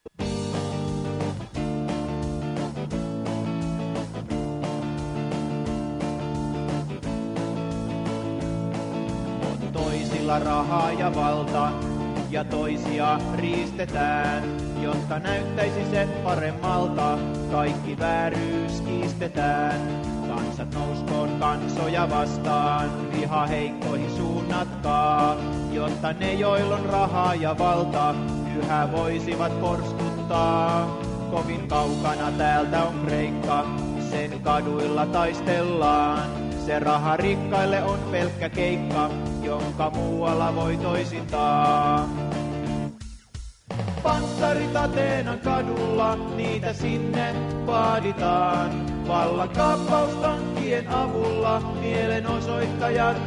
On toisilla rahaa ja valta, ja toisia riistetään, jotta näyttäisi se paremmalta, kaikki vääryys kiistetään. Kansat nouskoon kansoja vastaan, viha heikkoihin suunnatkaa, jotta ne joilla on rahaa ja valta, yhä voisivat porskuttaa. Kovin kaukana täältä on Kreikka, sen kaduilla taistellaan. Se raha rikkaille on pelkkä keikka, jonka muualla voi toisintaa. Panssarit Ateenan kadulla, niitä sinne vaaditaan. Vallankaappaustankkien avulla mielenosoittajat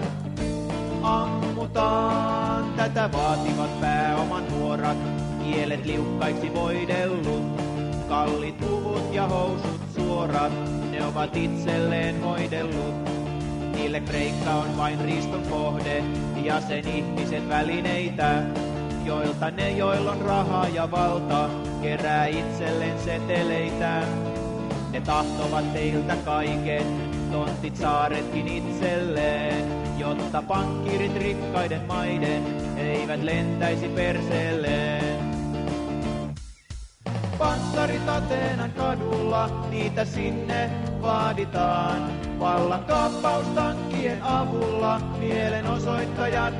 ammutaan. Tätä vaativat pääoman nuorat, kielet liukkaiksi voidellut. Kallit puvut ja housut suorat, ne ovat itselleen hoidellut. Niille Kreikka on vain riiston kohde, ja sen ihmiset välineitä, joilta ne, joilla on rahaa ja valta, kerää itselleen seteleitä. Ne tahtovat teiltä kaiken, tontit saaretkin itselleen, jotta pankkirit rikkaiden maiden eivät lentäisi perseelleen. Panssarit Ateenan kadulla, niitä sinne vaaditaan. Vallankaappaustankkien avulla mielenosoittajat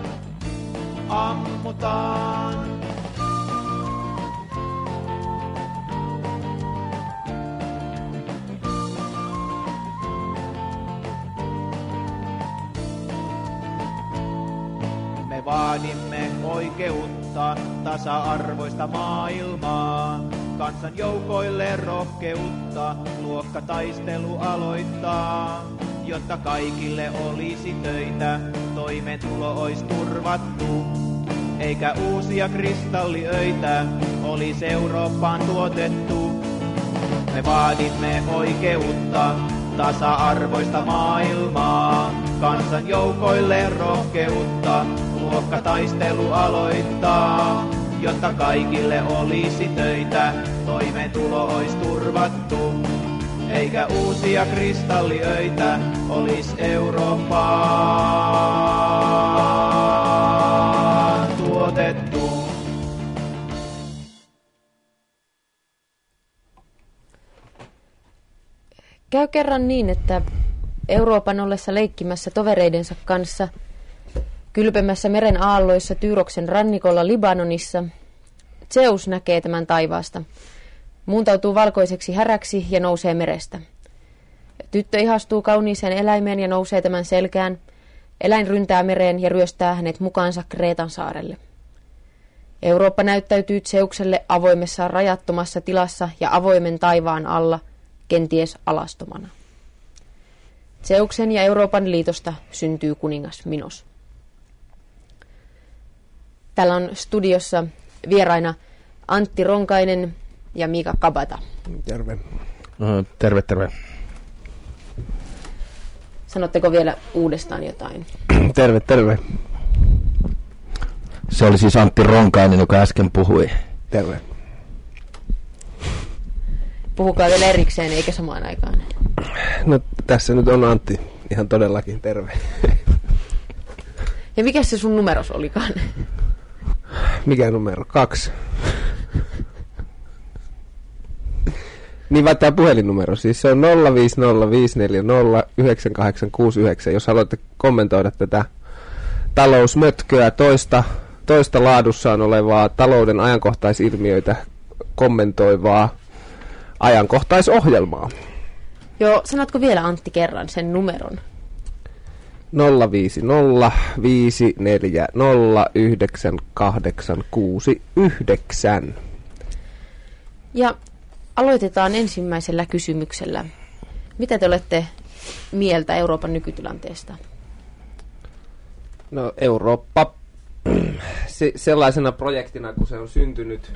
ammutaan. Me vaadimme oikeutta, tasa-arvoista maailmaa. Kansan joukoille rohkeutta, luokkataistelu aloittaa. Jotta kaikille olisi töitä, toimeentulo ois turvattu. Eikä uusia kristalliöitä olis Eurooppaan tuotettu. Me vaadimme oikeutta, tasa-arvoista maailmaa. Kansan joukoille rohkeutta, luokkataistelu aloittaa. Jotta kaikille olisi töitä, toimeentulo ois turvattu. Eikä uusia kristalliöitä olis Eurooppaan tuotettu. Käy kerran niin, että Euroopan ollessa leikkimässä tovereidensa kanssa kylpemässä meren aalloissa Tyyroksen rannikolla Libanonissa, Zeus näkee tämän taivaasta, muuntautuu valkoiseksi häräksi ja nousee merestä. Tyttö ihastuu kauniiseen eläimeen ja nousee tämän selkään. Eläin ryntää mereen ja ryöstää hänet mukaansa Kreetan saarelle. Eurooppa näyttäytyy Zeukselle avoimessa rajattomassa tilassa ja avoimen taivaan alla, kenties alastomana. Zeuksen ja Euroopan liitosta syntyy kuningas Minos. Täällä on studiossa vieraina Antti Ronkainen ja Mika Kabata. Terve. Terve, terve. Sanotteko vielä uudestaan jotain? Terve, terve. Se oli siis Antti Ronkainen, joka äsken puhui. Terve. Puhukaa vielä erikseen, eikä samaan aikaan. No tässä nyt on Antti. Ihan todellakin terve. Ja mikä se sun numeros olikaan? Mikä numero? 2. Niin vai tämä puhelinnumero, siis se on 05054098869, jos haluatte kommentoida tätä talousmötköä, toista laadussaan olevaa talouden ajankohtaisilmiöitä kommentoivaa ajankohtaisohjelmaa. Joo, sanotko vielä Antti kerran sen numeron? 05054098869. Ja aloitetaan ensimmäisellä kysymyksellä. Mitä te olette mieltä Euroopan nykytilanteesta? No Eurooppa sellaisena projektina, kun se on syntynyt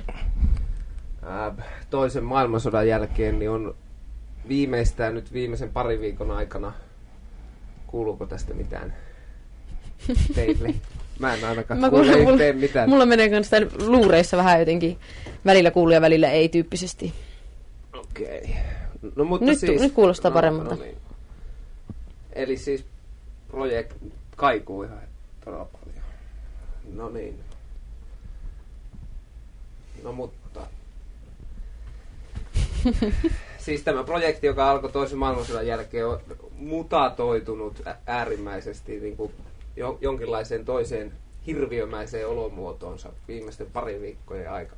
toisen maailmansodan jälkeen, niin on viimeistään nyt viimeisen parin viikon aikana. Kuuluuko tästä mitään teille? Mä en ainakaan kuule, ei tee mitään. Mulla menee kans tän luureissa vähän jotenkin välillä kuuluu ja välillä ei tyyppisesti. Okei. No, mutta Nyt kuulostaa paremmalta. No niin. Eli siis kaikuu ihan todella paljon. No niin. No mutta... Siis tämä projekti, joka alkoi toisen maailmansodan jälkeen, on mutatoitunut äärimmäisesti niin kuin jonkinlaiseen toiseen hirviömäiseen olomuotoonsa viimeisten parin viikkojen aikana.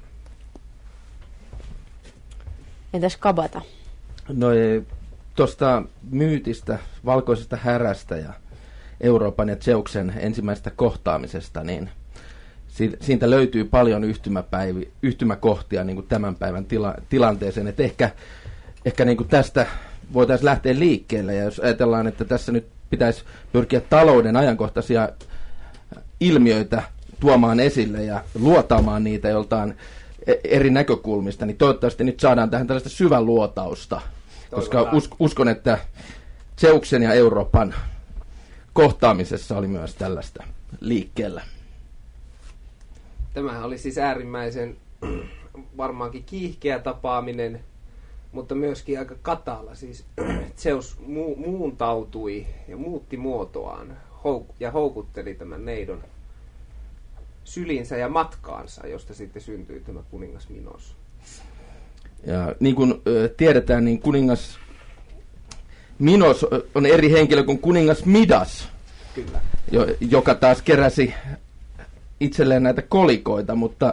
Entäs Kabata? No tuosta myytistä, valkoisesta härästä ja Euroopan ja Zeuksen ensimmäisestä kohtaamisesta, niin siitä löytyy paljon yhtymäkohtia niin kuin tämän päivän tilanteeseen. Et ehkä niin kuin tästä voitaisiin lähteä liikkeelle, ja jos ajatellaan, että tässä nyt pitäisi pyrkiä talouden ajankohtaisia ilmiöitä tuomaan esille ja luotaamaan niitä joltain eri näkökulmista, niin toivottavasti nyt saadaan tähän tällaista syvän luotausta, koska uskon, että Zeuksen ja Euroopan kohtaamisessa oli myös tällaista liikkeellä. Tämähän oli siis äärimmäisen varmaankin kiihkeä tapaaminen, mutta myöskin aika katala. Siis Zeus muuntautui ja muutti muotoaan ja houkutteli tämän neidon sylinsä ja matkaansa, josta sitten syntyi tämä kuningas Minos. Ja niin kuin tiedetään, niin kuningas Minos on eri henkilö kuin kuningas Midas, Kyllä. Joka taas keräsi itselleen näitä kolikoita, mutta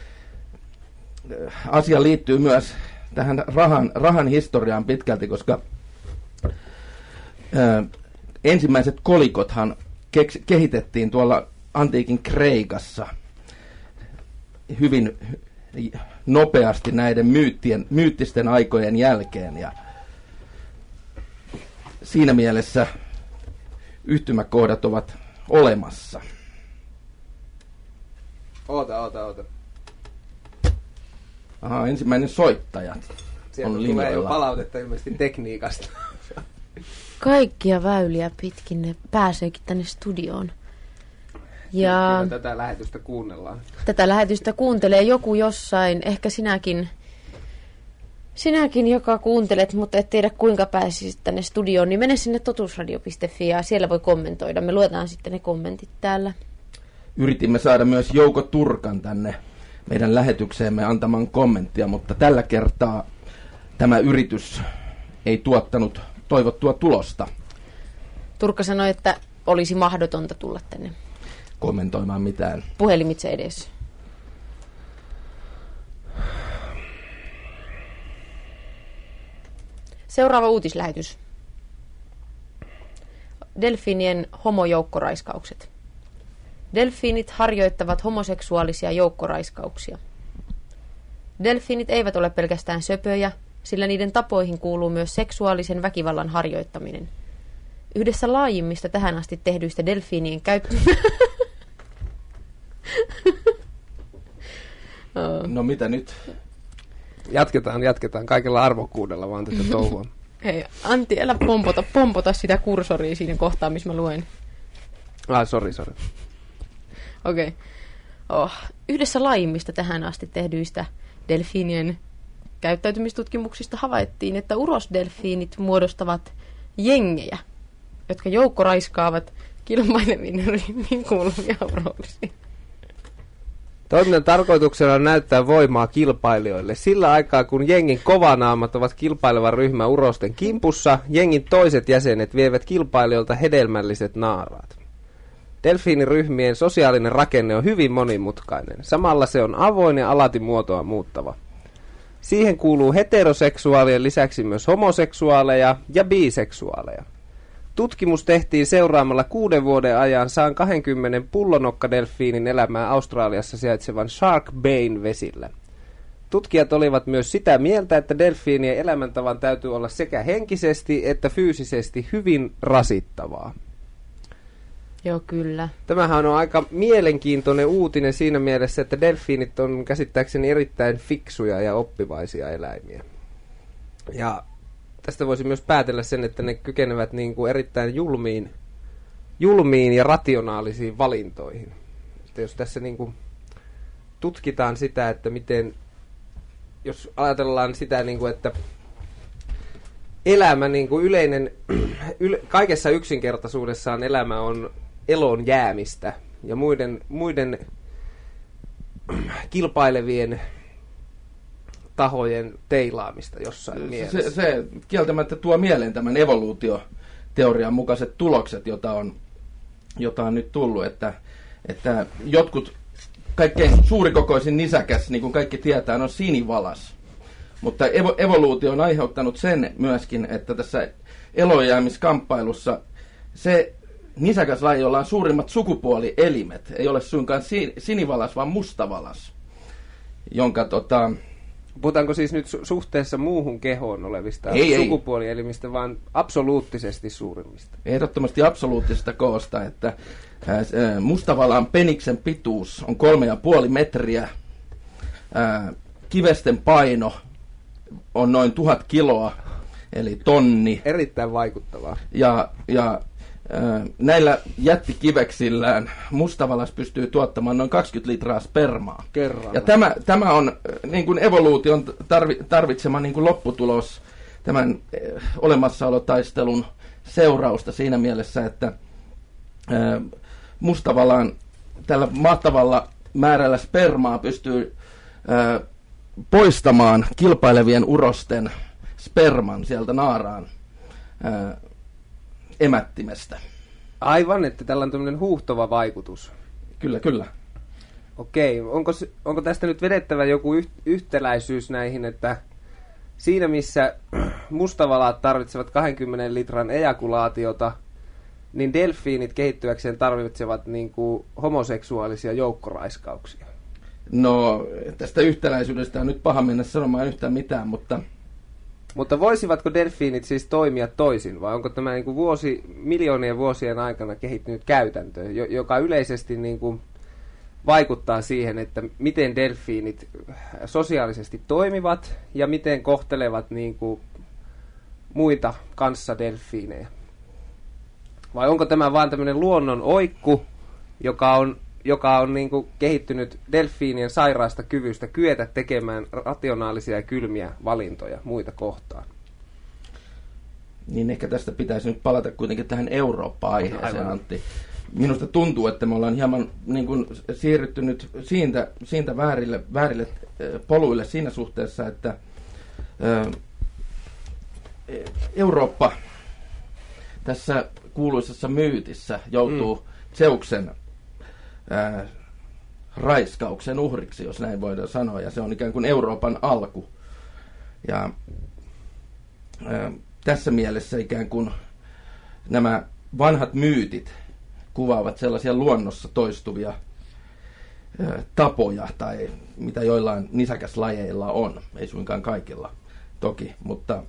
asia liittyy myös tähän rahan historiaan pitkälti, koska ensimmäiset kolikothan kehitettiin tuolla antiikin Kreikassa hyvin nopeasti näiden myyttisten aikojen jälkeen, ja siinä mielessä yhtymäkohdat ovat olemassa. Oota. Aha, ensimmäinen soittaja Sieltä on tulee linjoilla. jo palautetta ilmeisesti tekniikasta. Kaikkia väyliä pitkin ne pääseekin tänne studioon. Ja Tätä lähetystä kuunnellaan. tätä lähetystä kuuntelee joku jossain, ehkä sinäkin, joka kuuntelet, mutta et tiedä kuinka pääsisit tänne studioon, niin mene sinne totuusradio.fi ja siellä voi kommentoida. Me luetaan sitten ne kommentit täällä. Yritimme saada myös Jouko Turkan tänne meidän lähetykseemme antamaan kommenttia, mutta tällä kertaa tämä yritys ei tuottanut toivottua tulosta Turkka sanoi, että olisi mahdotonta tulla tänne kommentoimaan mitään. puhelimitse edessä. Seuraava uutislähetys. Delfiinien homojoukkoraiskaukset. Delfiinit harjoittavat homoseksuaalisia joukkoraiskauksia. Delfiinit eivät ole pelkästään söpöjä, sillä niiden tapoihin kuuluu myös seksuaalisen väkivallan harjoittaminen. Yhdessä laajimmista tähän asti tehdyistä delfiinien No mitä nyt? Jatketaan kaikella arvokkuudella vaan tätä touhua. Hei, Antti, älä pompota sitä kursoria siinä kohtaa, missä mä luen. Sori. Okei. Yhdessä laajimmista tähän asti tehdyistä delfiinien käyttäytymistutkimuksista havaittiin, että urosdelfiinit muodostavat jengejä, jotka joukkoraiskaavat kilpaileviin ryhmiin kuuluvia urollisia. Toiminnan tarkoituksena on näyttää voimaa kilpailijoille. Sillä aikaa, kun jengin kovanaamat ovat kilpailevan ryhmän urosten kimpussa, jengin toiset jäsenet vievät kilpailijoilta hedelmälliset naaraat. Delfiiniryhmien sosiaalinen rakenne on hyvin monimutkainen. Samalla se on avoin ja alati muotoa muuttava. Siihen kuuluu heteroseksuaalien lisäksi myös homoseksuaaleja ja biseksuaaleja. Tutkimus tehtiin seuraamalla 6 vuoden ajan 120 pullonokkadelfiinin elämää Australiassa sijaitsevan Shark Bayn vesillä. Tutkijat olivat myös sitä mieltä, että delfiinien elämäntavan täytyy olla sekä henkisesti että fyysisesti hyvin rasittavaa. Joo, kyllä. Tämähän on aika mielenkiintoinen uutinen siinä mielessä, että delfiinit on käsittääkseni erittäin fiksuja ja oppivaisia eläimiä. Ja tästä voisi myös päätellä sen, että ne kykenevät niin kuin erittäin julmiin ja rationaalisiin valintoihin. Että jos tässä niin kuin tutkitaan sitä, että miten, jos ajatellaan sitä, niin kuin, että elämä, niin kuin kaikessa yksinkertaisuudessaan elämä on elon jäämistä ja muiden kilpailevien tahojen teilaamista jossain mielessä. Se kieltämättä tuo mieleen tämän evoluutioteorian mukaiset tulokset, jota on nyt tullut, että jotkut kaikkein suurikokoisin nisäkäs, niin kuin kaikki tietää, on sinivalas. Mutta evoluutio on aiheuttanut sen myöskin, että tässä elonjäämiskamppailussa se nisäkäslaji, jolla on suurimmat sukupuolielimet, ei ole suinkaan sinivalas, vaan mustavalas, jonka Puhutaanko siis nyt suhteessa muuhun kehoon olevista sukupuolielimistä, vaan absoluuttisesti suurimmista? Ehdottomasti absoluuttisesta koosta, että mustavalaan peniksen pituus on 3,5 metriä, kivesten paino on noin 1000 kiloa, eli tonni. Erittäin vaikuttavaa. Ja näillä jättikiveksillään mustavalas pystyy tuottamaan noin 20 litraa spermaa. Kerralla. Ja tämä on niin kuin evoluution tarvitsema niin kuin lopputulos tämän olemassaolotaistelun seurausta siinä mielessä, että mustavalaan tällä mahtavalla määrällä spermaa pystyy poistamaan kilpailevien urosten sperman sieltä naaraan emättimestä. Aivan, että tällä on tämmöinen huuhtova vaikutus. Kyllä. Okei, onko tästä nyt vedettävä joku yhtäläisyys näihin, että siinä missä mustavalaat tarvitsevat 20 litran ejakulaatiota, niin delfiinit kehittyäkseen tarvitsevat niin kuin homoseksuaalisia joukkoraiskauksia? No, tästä yhtäläisyydestä on nyt paha mennä sanomaan yhtään mitään, Mutta voisivatko delfiinit siis toimia toisin, vai onko tämä niin kuin miljoonien vuosien aikana kehittynyt käytäntö, joka yleisesti niin kuin vaikuttaa siihen, että miten delfiinit sosiaalisesti toimivat ja miten kohtelevat niin kuin muita kanssadelfiinejä? Vai onko tämä vain tämmöinen luonnon oikku, joka on niin kuin kehittynyt delfiinien sairaasta kyvystä kyetä tekemään rationaalisia ja kylmiä valintoja muita kohtaan? Niin ehkä tästä pitäisi nyt palata kuitenkin tähän Eurooppa-aiheeseen, Antti. Minusta tuntuu, että me ollaan hieman niin kuin siirrytty nyt siitä väärille poluille siinä suhteessa, että Eurooppa tässä kuuluisessa myytissä joutuu Zeuksen raiskauksen uhriksi, jos näin voidaan sanoa, ja se on ikään kuin Euroopan alku. Ja tässä mielessä ikään kuin nämä vanhat myytit kuvaavat sellaisia luonnossa toistuvia tapoja, tai mitä joillain nisäkäslajeilla on, ei suinkaan kaikilla toki, mutta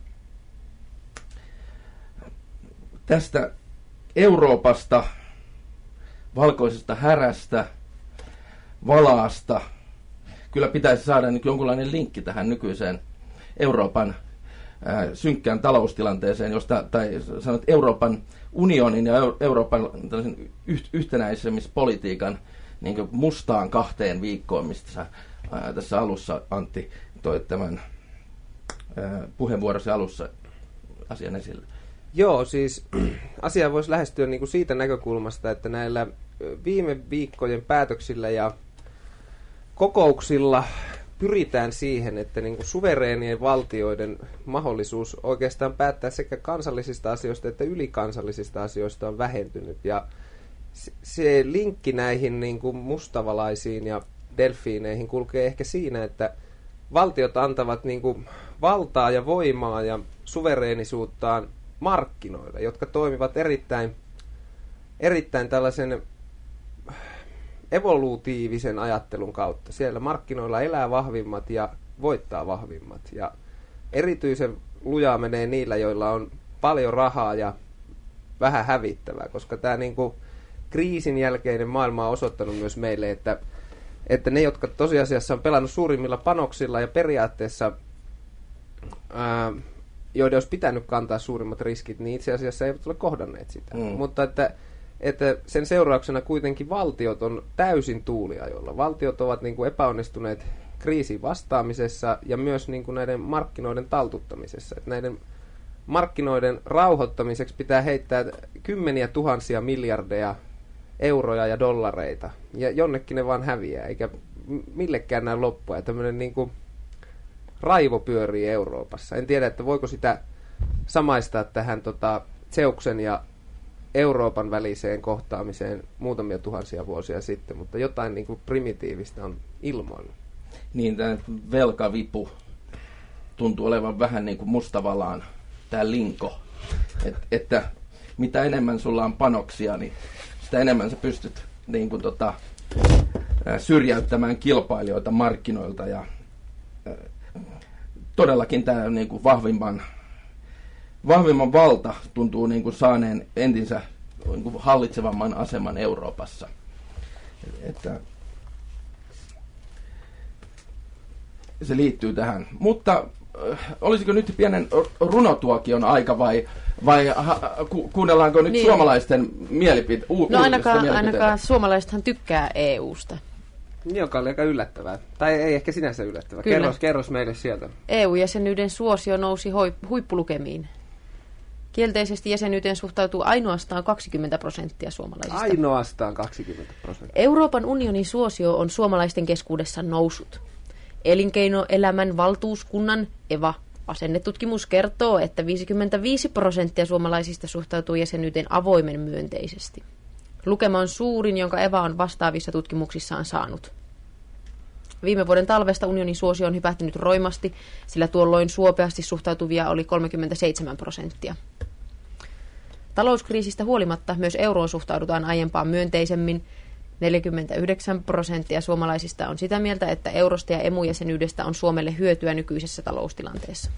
tästä Euroopasta, valkoisesta härästä, valaasta, kyllä pitäisi saada nyt jonkunlainen linkki tähän nykyiseen Euroopan synkkään taloustilanteeseen, tai sanot Euroopan unionin ja Euroopan yhtenäisemispolitiikan niin kuin mustaan 2 viikkoon, mistä sä tässä alussa, Antti, toit tämän puheenvuorosi alussa asian esille. Joo, siis asia voisi lähestyä niin kuin siitä näkökulmasta, että näillä viime viikkojen päätöksillä ja kokouksilla pyritään siihen, että niin kuin suvereenien valtioiden mahdollisuus oikeastaan päättää sekä kansallisista asioista että ylikansallisista asioista on vähentynyt. Ja se linkki näihin niin kuin mustavalaisiin ja delfiineihin kulkee ehkä siinä, että valtiot antavat niin kuin valtaa ja voimaa ja suvereenisuuttaan markkinoille, jotka toimivat erittäin tällaisen evolutiivisen ajattelun kautta. Siellä markkinoilla elää vahvimmat ja voittaa vahvimmat. Ja erityisen lujaa menee niillä, joilla on paljon rahaa ja vähän hävittävää, koska tämä niinku kriisin jälkeinen maailma on osoittanut myös meille, että ne, jotka tosiasiassa on pelannut suurimmilla panoksilla ja periaatteessa joiden olisi pitänyt kantaa suurimmat riskit, niin itse asiassa eivät ole kohdanneet sitä. Mutta että että sen seurauksena kuitenkin valtiot on täysin tuuliajolla. Valtiot ovat niin kuin epäonnistuneet kriisiin vastaamisessa ja myös niin kuin näiden markkinoiden taltuttamisessa. Että näiden markkinoiden rauhoittamiseksi pitää heittää kymmeniä tuhansia miljardeja euroja ja dollareita. Ja jonnekin ne vaan häviää, eikä millekään näy loppua. Ja tämmöinen niin kuin raivo pyörii Euroopassa. En tiedä, että voiko sitä samaistaa tähän Zeuksen ja Euroopan väliseen kohtaamiseen muutamia tuhansia vuosia sitten, mutta jotain niin kuin primitiivistä on ilmoilla. Niin, tämä velkavipu tuntuu olevan vähän niin kuin Mustavalaan tämä linko, että mitä enemmän sulla on panoksia, niin sitä enemmän sä pystyt niin kuin syrjäyttämään kilpailijoita markkinoilta ja todellakin tämä niin kuin vahvimman valta tuntuu niin kuin saaneen entinsä niin kuin hallitsevamman aseman Euroopassa. Että se liittyy tähän. Mutta olisiko nyt pienen runotuokion aika vai kuunnellaanko nyt suomalaisten mielipiteitä? No ainakaan suomalaisethan tykkää EUsta. Joka oli aika yllättävää. Tai ei ehkä sinänsä yllättävää. Kerros meille sieltä. EU-jäsenyyden suosio nousi huippulukemiin. Kielteisesti jäsenyyteen suhtautuu ainoastaan 20% suomalaisista. Ainoastaan 20%. Euroopan unionin suosio on suomalaisten keskuudessa noussut. Elinkeinoelämän valtuuskunnan EVA-asennetutkimus kertoo, että 55% suomalaisista suhtautuu jäsenyyteen avoimen myönteisesti. Lukema on suurin, jonka EVA on vastaavissa tutkimuksissaan saanut. Viime vuoden talvesta unionin suosio on hypähtynyt roimasti, sillä tuolloin suopeasti suhtautuvia oli 37%. Talouskriisistä huolimatta myös euroon suhtaudutaan aiempaa myönteisemmin. 49% suomalaisista on sitä mieltä, että eurosta ja EMU-jäsenyydestä on Suomelle hyötyä nykyisessä taloustilanteessa.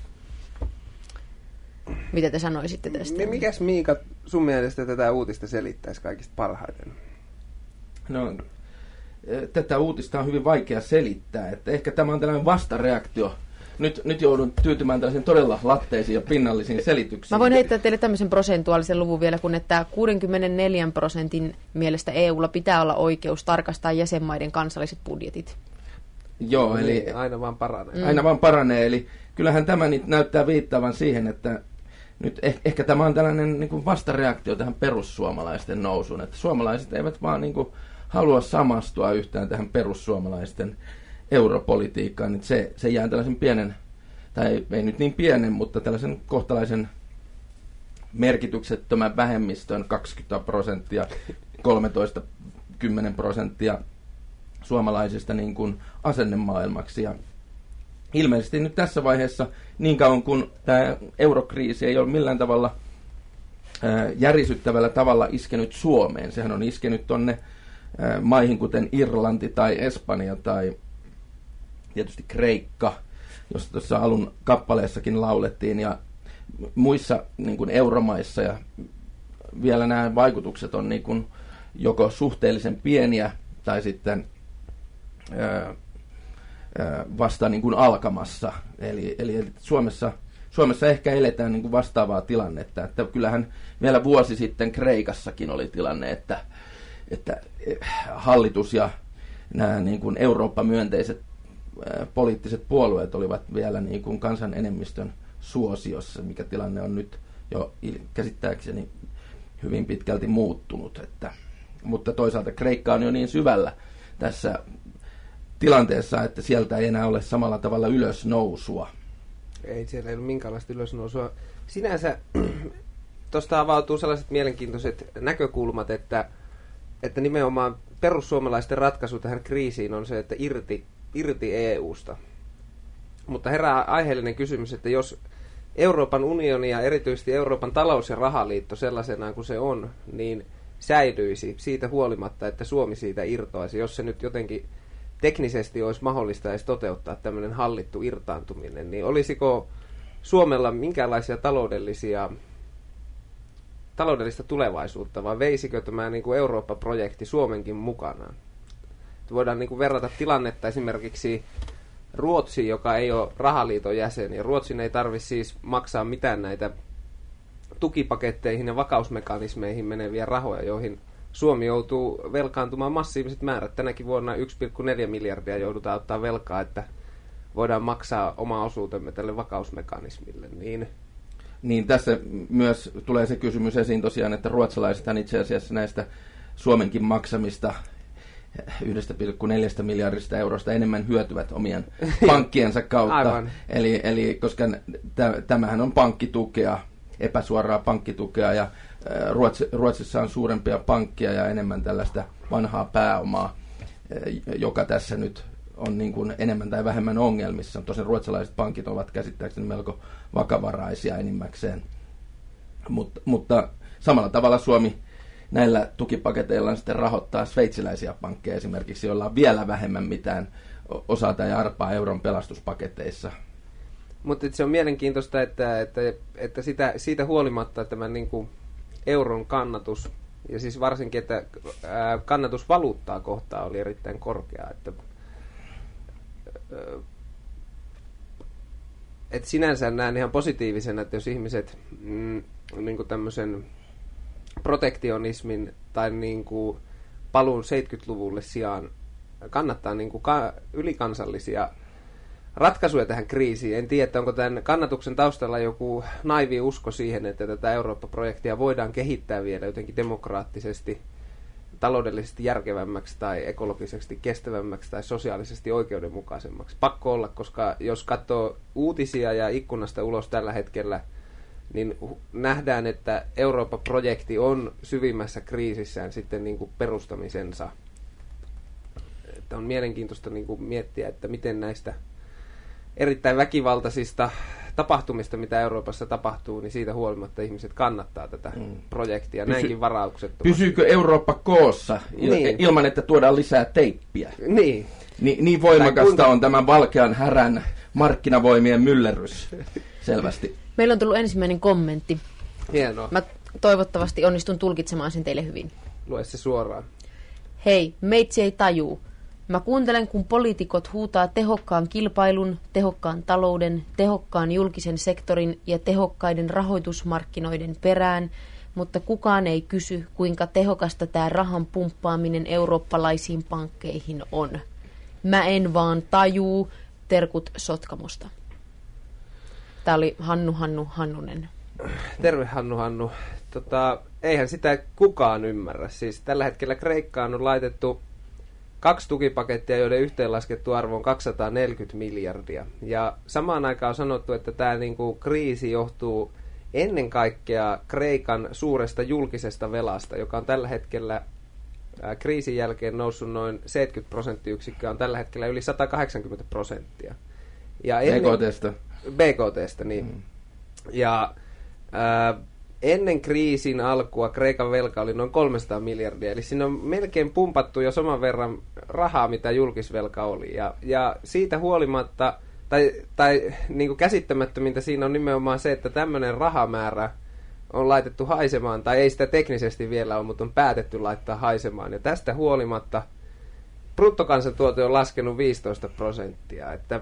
Mitä te sanoisitte tästä? Mikäs Miika sun mielestä tätä uutista selittäisi kaikista parhaiten? No, tätä uutista on hyvin vaikea selittää. Että ehkä tämä on tällainen vastareaktio. Nyt joudun tyytymään tällaisiin todella latteisiin ja pinnallisiin selityksiin. Mä voin heittää teille tämmöisen prosentuaalisen luvun vielä, kun että 64% mielestä EUlla pitää olla oikeus tarkastaa jäsenmaiden kansalliset budjetit. Joo, eli aina vaan paranee. Aina vaan paranee, eli kyllähän tämä näyttää viittaavan siihen, että nyt ehkä tämä on tällainen niin kuin vastareaktio tähän perussuomalaisten nousuun, että suomalaiset eivät vaan niin kuin halua samastua yhtään tähän perussuomalaisten europolitiikkaan, niin se jää tällaisen pienen, tai ei nyt niin pienen, mutta tällaisen kohtalaisen merkityksettömän vähemmistön 20%, 10% suomalaisista niin kuin asennemaailmaksi. Ja ilmeisesti nyt tässä vaiheessa, niin kauan kun tämä eurokriisi ei ole millään tavalla järisyttävällä tavalla iskenyt Suomeen, sehän on iskenyt tonne maihin kuten Irlanti tai Espanja tai tietysti Kreikka, josta tuossa alun kappaleessakin laulettiin, ja muissa niin kuin euromaissa, ja vielä nämä vaikutukset on niin kuin joko suhteellisen pieniä tai sitten vasta niin kuin alkamassa. Eli Suomessa ehkä eletään niin kuin vastaavaa tilannetta, että kyllähän vielä vuosi sitten Kreikassakin oli tilanne, että hallitus ja nämä niin kuin Eurooppa-myönteiset poliittiset puolueet olivat vielä niin kuin kansan enemmistön suosiossa, mikä tilanne on nyt jo käsittääkseni hyvin pitkälti muuttunut. Mutta toisaalta Kreikka on jo niin syvällä tässä tilanteessa, että sieltä ei enää ole samalla tavalla ylösnousua. Ei siellä ei ole minkäänlaista ylösnousua. Sinänsä tuosta avautuu sellaiset mielenkiintoiset näkökulmat, että nimenomaan perussuomalaisten ratkaisu tähän kriisiin on se, että irti EUsta. Mutta herää aiheellinen kysymys, että jos Euroopan unioni ja erityisesti Euroopan talous- ja rahaliitto sellaisenaan kuin se on, niin säilyisi siitä huolimatta, että Suomi siitä irtoaisi, jos se nyt jotenkin teknisesti olisi mahdollista edes toteuttaa tämmöinen hallittu irtaantuminen, niin olisiko Suomella minkäänlaisia taloudellista tulevaisuutta, vai veisikö tämä niin kuin Eurooppa-projekti Suomenkin mukanaan? Voidaan niin kuin verrata tilannetta esimerkiksi Ruotsiin, joka ei ole rahaliiton jäsen, ja Ruotsin ei tarvitse siis maksaa mitään näitä tukipaketteihin ja vakausmekanismeihin meneviä rahoja, joihin Suomi joutuu velkaantumaan massiiviset määrät. Tänäkin vuonna 1,4 miljardia joudutaan ottaa velkaa, että voidaan maksaa oma osuutemme tälle vakausmekanismille. Niin tässä myös tulee se kysymys esiin tosiaan, että ruotsalaisethan itse asiassa näistä Suomenkin maksamista 1,4 miljardista eurosta enemmän hyötyvät omien pankkiensa kautta. Aivan. Eli koska tämähän on pankkitukea, epäsuoraa pankkitukea, ja Ruotsissa on suurempia pankkia ja enemmän tällaista vanhaa pääomaa, joka tässä nyt on niin kuin enemmän tai vähemmän ongelmissa. Tosin ruotsalaiset pankit ovat käsittääkseni melko vakavaraisia enimmäkseen. Mutta samalla tavalla Suomi näillä tukipaketeilla sitten rahoittaa sveitsiläisiä pankkeja esimerkiksi, joilla on vielä vähemmän mitään osaa tai arpaa euron pelastuspaketeissa. Mutta se on mielenkiintoista, että siitä huolimatta tämä niin kuin euron kannatus, ja siis varsinkin, että kannatus valuuttaa kohtaan oli erittäin korkea. Että sinänsä näen ihan positiivisena, että jos ihmiset niin kuin tämmöisen protektionismin tai niin kuin paluun 70-luvulle sijaan kannattaa niin kuin ylikansallisia ratkaisuja tähän kriisiin. En tiedä, onko tämän kannatuksen taustalla joku naivi usko siihen, että tätä Eurooppa-projektia voidaan kehittää vielä jotenkin demokraattisesti, taloudellisesti järkevämmäksi tai ekologisesti kestävämmäksi tai sosiaalisesti oikeudenmukaisemmaksi. Pakko olla, koska jos katsoo uutisia ja ikkunasta ulos tällä hetkellä, niin nähdään, että Eurooppa-projekti on syvimmässä kriisissään sitten niin kuin perustamisensa. Että on mielenkiintoista niin kuin miettiä, että miten näistä erittäin väkivaltaisista tapahtumista, mitä Euroopassa tapahtuu, niin siitä huolimatta ihmiset kannattaa tätä projektia näinkin varauksettomasti. Pysyykö Eurooppa koossa ilman, että tuodaan lisää teippiä? Niin voimakasta on tämän valkean härän markkinavoimien myllerrys selvästi. Meillä on tullut ensimmäinen kommentti. Hienoa. Mä toivottavasti onnistun tulkitsemaan sen teille hyvin. Lue se suoraan. Hei, meitsi ei tajuu. Mä kuuntelen, kun poliitikot huutaa tehokkaan kilpailun, tehokkaan talouden, tehokkaan julkisen sektorin ja tehokkaiden rahoitusmarkkinoiden perään, mutta kukaan ei kysy, kuinka tehokasta tämä rahan pumppaaminen eurooppalaisiin pankkeihin on. Mä en vaan tajuu. Terkut Sotkamosta. Tämä oli Hannunen. Terve Hannu. Eihän sitä kukaan ymmärrä. Siis tällä hetkellä Kreikkaan on laitettu 2 tukipakettia, joiden yhteenlaskettu arvo on 240 miljardia. Ja samaan aikaan on sanottu, että tämä niinku kriisi johtuu ennen kaikkea Kreikan suuresta julkisesta velasta, joka on tällä hetkellä kriisin jälkeen noussut noin 70%, on tällä hetkellä yli 180%. Ja BKT:stä, niin. Ja ennen kriisin alkua Kreikan velka oli noin 300 miljardia, eli siinä on melkein pumpattu jo saman verran rahaa, mitä julkisvelka oli. Ja siitä huolimatta, tai niin kuin käsittämättömintä siinä on nimenomaan se, että tämmöinen rahamäärä on laitettu haisemaan, tai ei sitä teknisesti vielä ole, mutta on päätetty laittaa haisemaan. Ja tästä huolimatta bruttokansantuote on laskenut 15%, että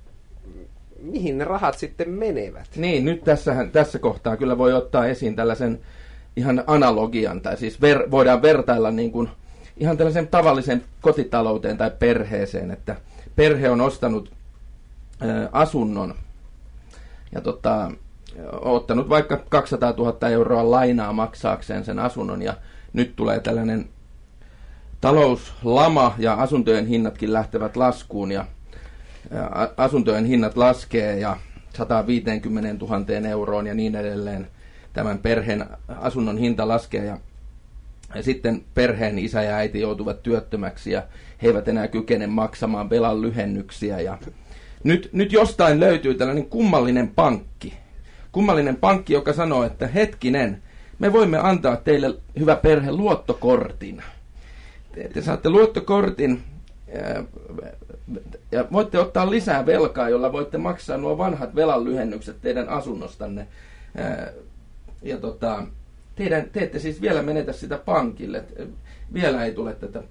mihin ne rahat sitten menevät? Niin, nyt tässä kohtaa kyllä voi ottaa esiin tällaisen ihan analogian, tai siis voidaan vertailla niin kuin ihan tällaisen tavallisen kotitalouteen tai perheeseen, että perhe on ostanut asunnon ja ottanut vaikka 200 000 euroa lainaa maksaakseen sen asunnon, ja nyt tulee tällainen talouslama ja asuntojen hinnatkin lähtevät laskuun, ja asuntojen hinnat laskee ja 150 000 euroon ja niin edelleen. Tämän perheen asunnon hinta laskee, ja sitten perheen isä ja äiti joutuvat työttömäksi ja he eivät enää kykene maksamaan velan lyhennyksiä. Ja nyt jostain löytyy tällainen kummallinen pankki, joka sanoo, että hetkinen, me voimme antaa teille, hyvä perhe, luottokortin. Te saatte luottokortin ja voitte ottaa lisää velkaa, jolla voitte maksaa nuo vanhat velan lyhennykset teidän asunnostanne. Ja te ette siis vielä menetä sitä pankille. Vielä ei tule tätä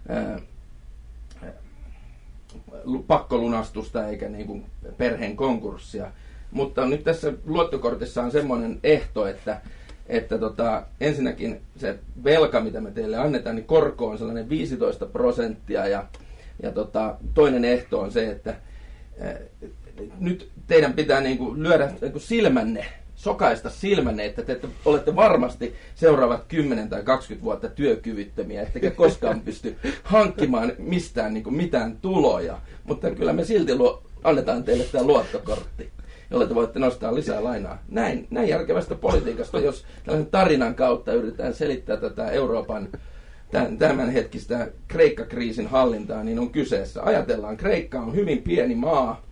pakkolunastusta eikä niin kuin perheen konkurssia. Mutta nyt tässä luottokortissa on semmoinen ehto, että että ensinnäkin se velka, mitä me teille annetaan, niin korko on sellainen 15%, ja toinen ehto on se, että nyt teidän pitää niinku lyödä niinku silmänne, sokaista silmänne, että te olette varmasti seuraavat 10 tai 20 vuotta työkyvyttömiä, ettekä koskaan pysty hankkimaan mistään niinku mitään tuloja, mutta kyllä me silti annetaan teille tämä luottokortti, jolla te voitte nostaa lisää lainaa. Näin järkevästä politiikasta, jos tällaisen tarinan kautta yritetään selittää tätä Euroopan tämänhetkistä Kreikka-kriisin hallintaa, niin on kyseessä. Ajatellaan, Kreikka on hyvin pieni maa,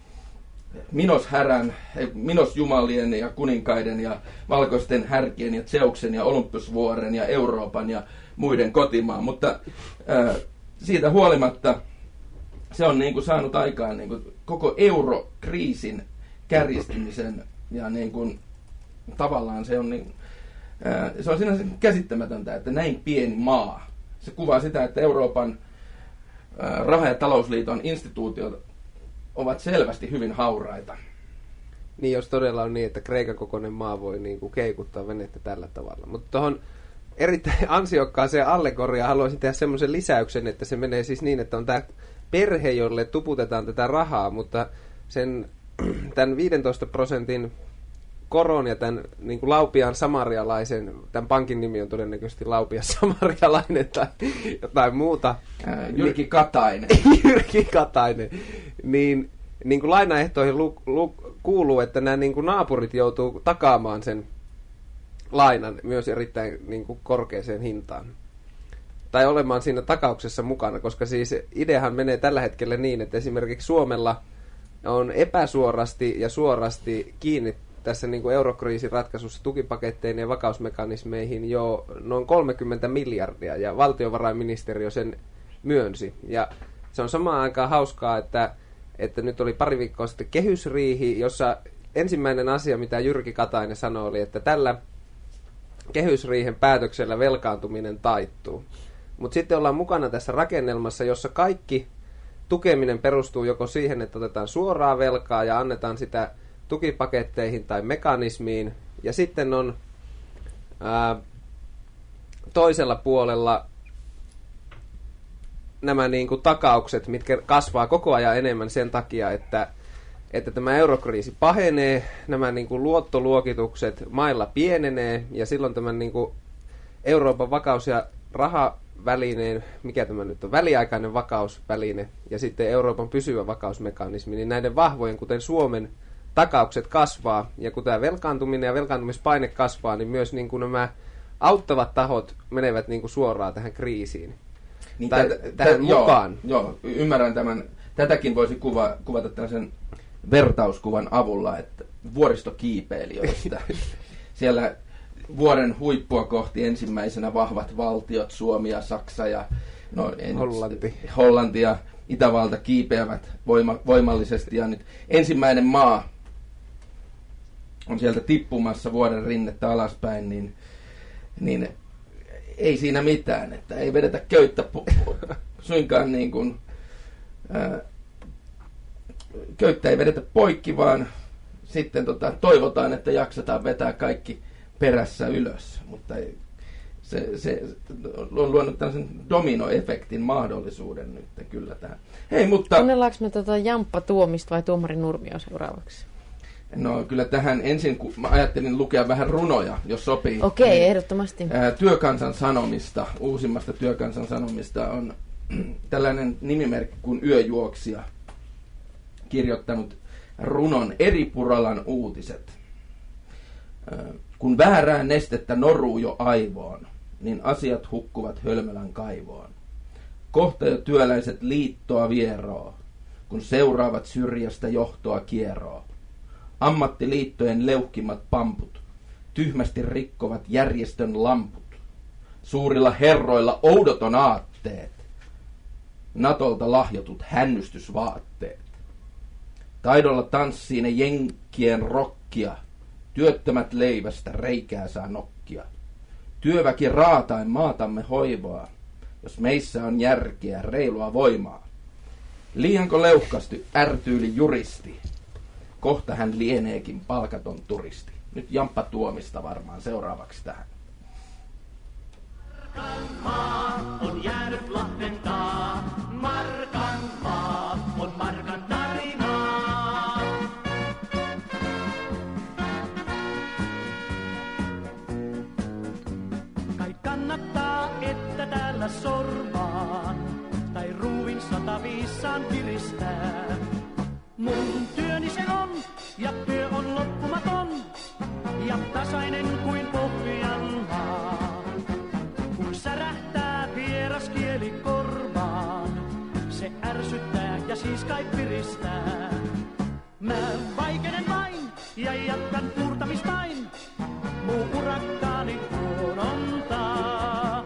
Minos-jumalien ja kuninkaiden ja valkoisten härkien ja Zeuksen ja Olympusvuoren ja Euroopan ja muiden kotimaan, mutta siitä huolimatta se on niin kuin saanut aikaan niin kuin koko eurokriisin kärjistymisen ja niin kuin, tavallaan se on sinänsä käsittämätöntä, että näin pieni maa. Se kuvaa sitä, että Euroopan raha- ja talousliiton instituutiot ovat selvästi hyvin hauraita. Niin, jos todella on niin, että Kreikan kokoinen maa voi niin kuin keikuttaa venettä tällä tavalla. Mutta tuohon erittäin ansiokkaaseen allegoriaan haluaisin tehdä semmoisen lisäyksen, että se menee siis niin, että on tämä perhe, jolle tuputetaan tätä rahaa, mutta tämän 15% koron ja tämän niin kuin Laupiaan samarialaisen, tämän pankin nimi on todennäköisesti Laupiaan samarialainen tai jotain muuta. Jyrki Katainen. Jyrki Katainen. Niin kuin lainaehtoihin kuuluu, että nämä niin kuin naapurit joutuu takaamaan sen lainan myös erittäin niin kuin korkeaseen hintaan. Tai olemaan siinä takauksessa mukana, koska siis ideahan menee tällä hetkellä niin, että esimerkiksi Suomella on epäsuorasti ja suorasti kiinni tässä niin kuin eurokriisin ratkaisussa tukipaketteihin ja vakausmekanismeihin jo noin 30 miljardia, ja valtiovarainministeriö sen myönsi. Ja se on samaan aikaan hauskaa, että nyt oli pari viikkoa sitten kehysriihi, jossa ensimmäinen asia, mitä Jyrki Katainen sanoi, oli, että tällä kehysriihen päätöksellä velkaantuminen taittuu. Mutta sitten ollaan mukana tässä rakennelmassa, jossa kaikki tukeminen perustuu joko siihen, että otetaan suoraa velkaa ja annetaan sitä tukipaketteihin tai mekanismiin. Ja sitten on toisella puolella nämä niin kuin takaukset, mitkä kasvaa koko ajan enemmän sen takia, että tämä eurokriisi pahenee, nämä niin kuin luottoluokitukset mailla pienenee, ja silloin tämän niin kuin Euroopan vakaus- ja rahavälineen, mikä tämä nyt on, väliaikainen vakausväline, ja sitten Euroopan pysyvä vakausmekanismi, niin näiden vahvojen, kuten Suomen, takaukset kasvaa, ja kun tämä velkaantuminen ja velkaantumispaine kasvaa, niin myös niin kuin nämä auttavat tahot menevät niin kuin suoraan tähän kriisiin. Niin tähän mukaan. Joo, ymmärrän tämän. Tätäkin voisi kuvata tällaisen vertauskuvan avulla, että vuoristokiipeilijöistä. Siellä vuoren huippua kohti ensimmäisenä vahvat valtiot, Suomi ja Saksa ja Hollanti ja Itävalta kiipeävät voimallisesti. Ja nyt ensimmäinen maa on sieltä tippumassa vuoren rinnettä alaspäin, niin ei siinä mitään, että ei vedetä köyttä suinkaan niin kuin, köyttä ei vedetä poikki, vaan sitten toivotaan, että jaksetaan vetää kaikki perässä ylös, mutta se on luonut tällaisen dominoefektin mahdollisuuden nyt kyllä tähän. Hei, mutta kuunnellaanko me Jamppa Tuomista vai Tuomari Nurmio seuraavaksi? No kyllä tähän ensin, kun mä ajattelin lukea vähän runoja, jos sopii. Okei, niin, ehdottomasti. Työkansan Sanomista, uusimmasta Työkansan Sanomista on tällainen nimimerkki kuin Yöjuoksija kirjoittanut runon Eripuralan uutiset. Kun väärää nestettä noruu jo aivoon, niin asiat hukkuvat hölmölän kaivoon. Kohta jo työläiset liittoa vieroo, kun seuraavat syrjästä johtoa kieroo. Ammattiliittojen leuhkimmat pamput tyhmästi rikkovat järjestön lamput. Suurilla herroilla oudoton aatteet, Natolta lahjotut hännystysvaatteet. Taidolla tanssii ne jenkkien rokkia, työttömät leivästä reikää saa nokkia. Työväki raatain maatamme hoivaa, jos meissä on järkeä, reilua voimaa. Liianko leuhkasti ärtyyli juristi, kohta hän lieneekin palkaton turisti. Nyt Jamppa Tuomista varmaan seuraavaksi tähän. Markan maa on jäänyt Lahden taa. Markan maa on Markan tarinaa. Kai kannattaa, että täällä sormaan tai ruuvin 105 kiristää. Mun työni se on ja työ on loppumaton ja tasainen kuin Pohjanmaa. Kun särähtää vieras kieli korvaan, se ärsyttää ja siis kai piristää. Mä vaikenen vain ja jatkan puurtamistain, muu urakkaani huonontaa.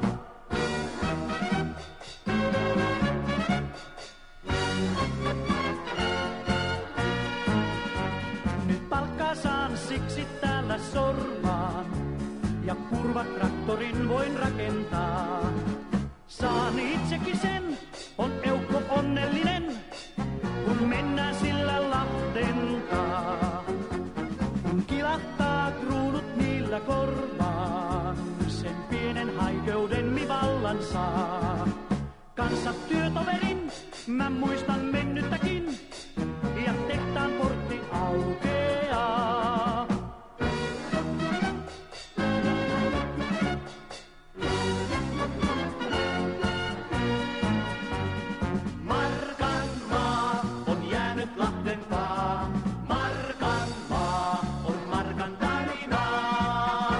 Nyt palkkaa saan, siksi täällä sorvaan ja kurvatraktorin voin rakentaa. Saan itsekin sen, on eukko onnellinen, kun mennään sillä Lahdentaa. Kun kilahtaa kruunut niillä korvaan, sen pienen haikeuden mi vallan saa. Kanssa työtoverin, mä muistan mennyttäkin, ja tehtaan portti aukeaa. Markan maa on jäänyt Lahden taa. Markan maa on Markan tarinaa.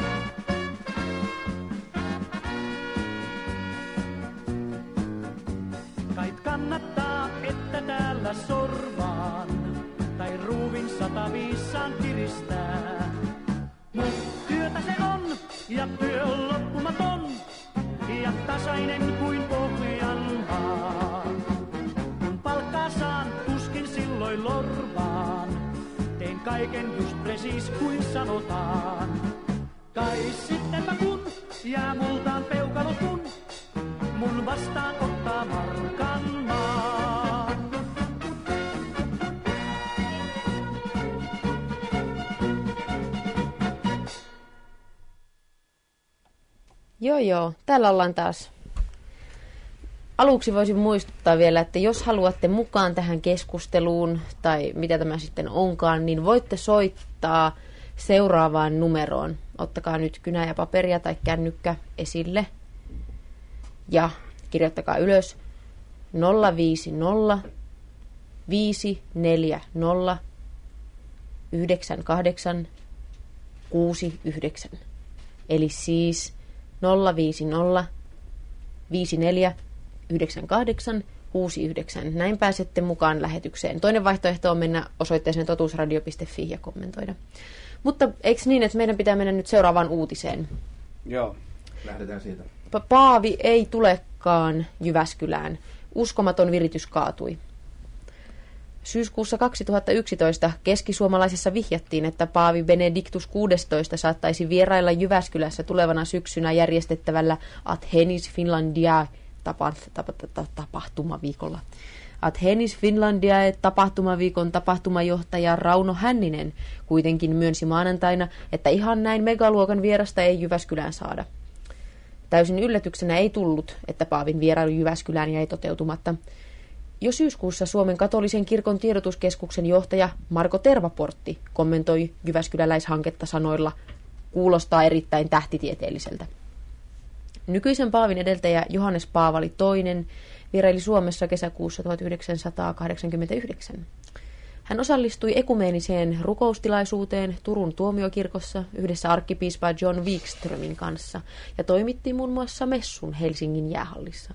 Kait kannattaa, että täällä sorvaan tai ruuvin 105 kiristää. Mut työtä se on ja työ on loppumaton ja tasainen kuin Pohjanmaa. Kun palkkaa saan, tuskin silloin lorvaan. Teen kaiken just precis kuin sanotaan. Kai sittenpä kun jää multaan peukalot mun vastaan ottaa Markan maa. Joo, täällä ollaan taas. Aluksi voisin muistuttaa vielä, että jos haluatte mukaan tähän keskusteluun, tai mitä tämä sitten onkaan, niin voitte soittaa seuraavaan numeroon. Ottakaa nyt kynä ja paperia tai kännykkä esille. Ja kirjoittakaa ylös 050 540 98 69. Eli siis 050 54 98 69. Näin pääsette mukaan lähetykseen. Toinen vaihtoehto on mennä osoitteeseen totuusradio.fi ja kommentoida. Mutta eikö niin, että meidän pitää mennä nyt seuraavaan uutiseen? Joo. Lähdetään siitä. Paavi ei tulekaan Jyväskylään. Uskomaton viritys kaatui. Syyskuussa 2011 keskisuomalaisessa vihjattiin, että Paavi Benedictus XVI saattaisi vierailla Jyväskylässä tulevana syksynä järjestettävällä Athenis Finlandiae tapahtumaviikolla. Athenis Finlandiae tapahtumaviikon tapahtumajohtaja Rauno Hänninen kuitenkin myönsi maanantaina, että ihan näin megaluokan vierasta ei Jyväskylään saada. Täysin yllätyksenä ei tullut, että Paavin vierailu Jyväskylään jäi toteutumatta. Jo syyskuussa Suomen katolisen kirkon tiedotuskeskuksen johtaja Marko Tervaportti kommentoi jyväskyläläishanketta sanoilla "kuulostaa erittäin tähtitieteelliseltä". Nykyisen Paavin edeltäjä Johannes Paavali II vieraili Suomessa kesäkuussa 1989. Hän osallistui ekumeeniseen rukoustilaisuuteen Turun tuomiokirkossa yhdessä arkkipiispa John Wikströmin kanssa ja toimitti muun muassa messun Helsingin jäähallissa.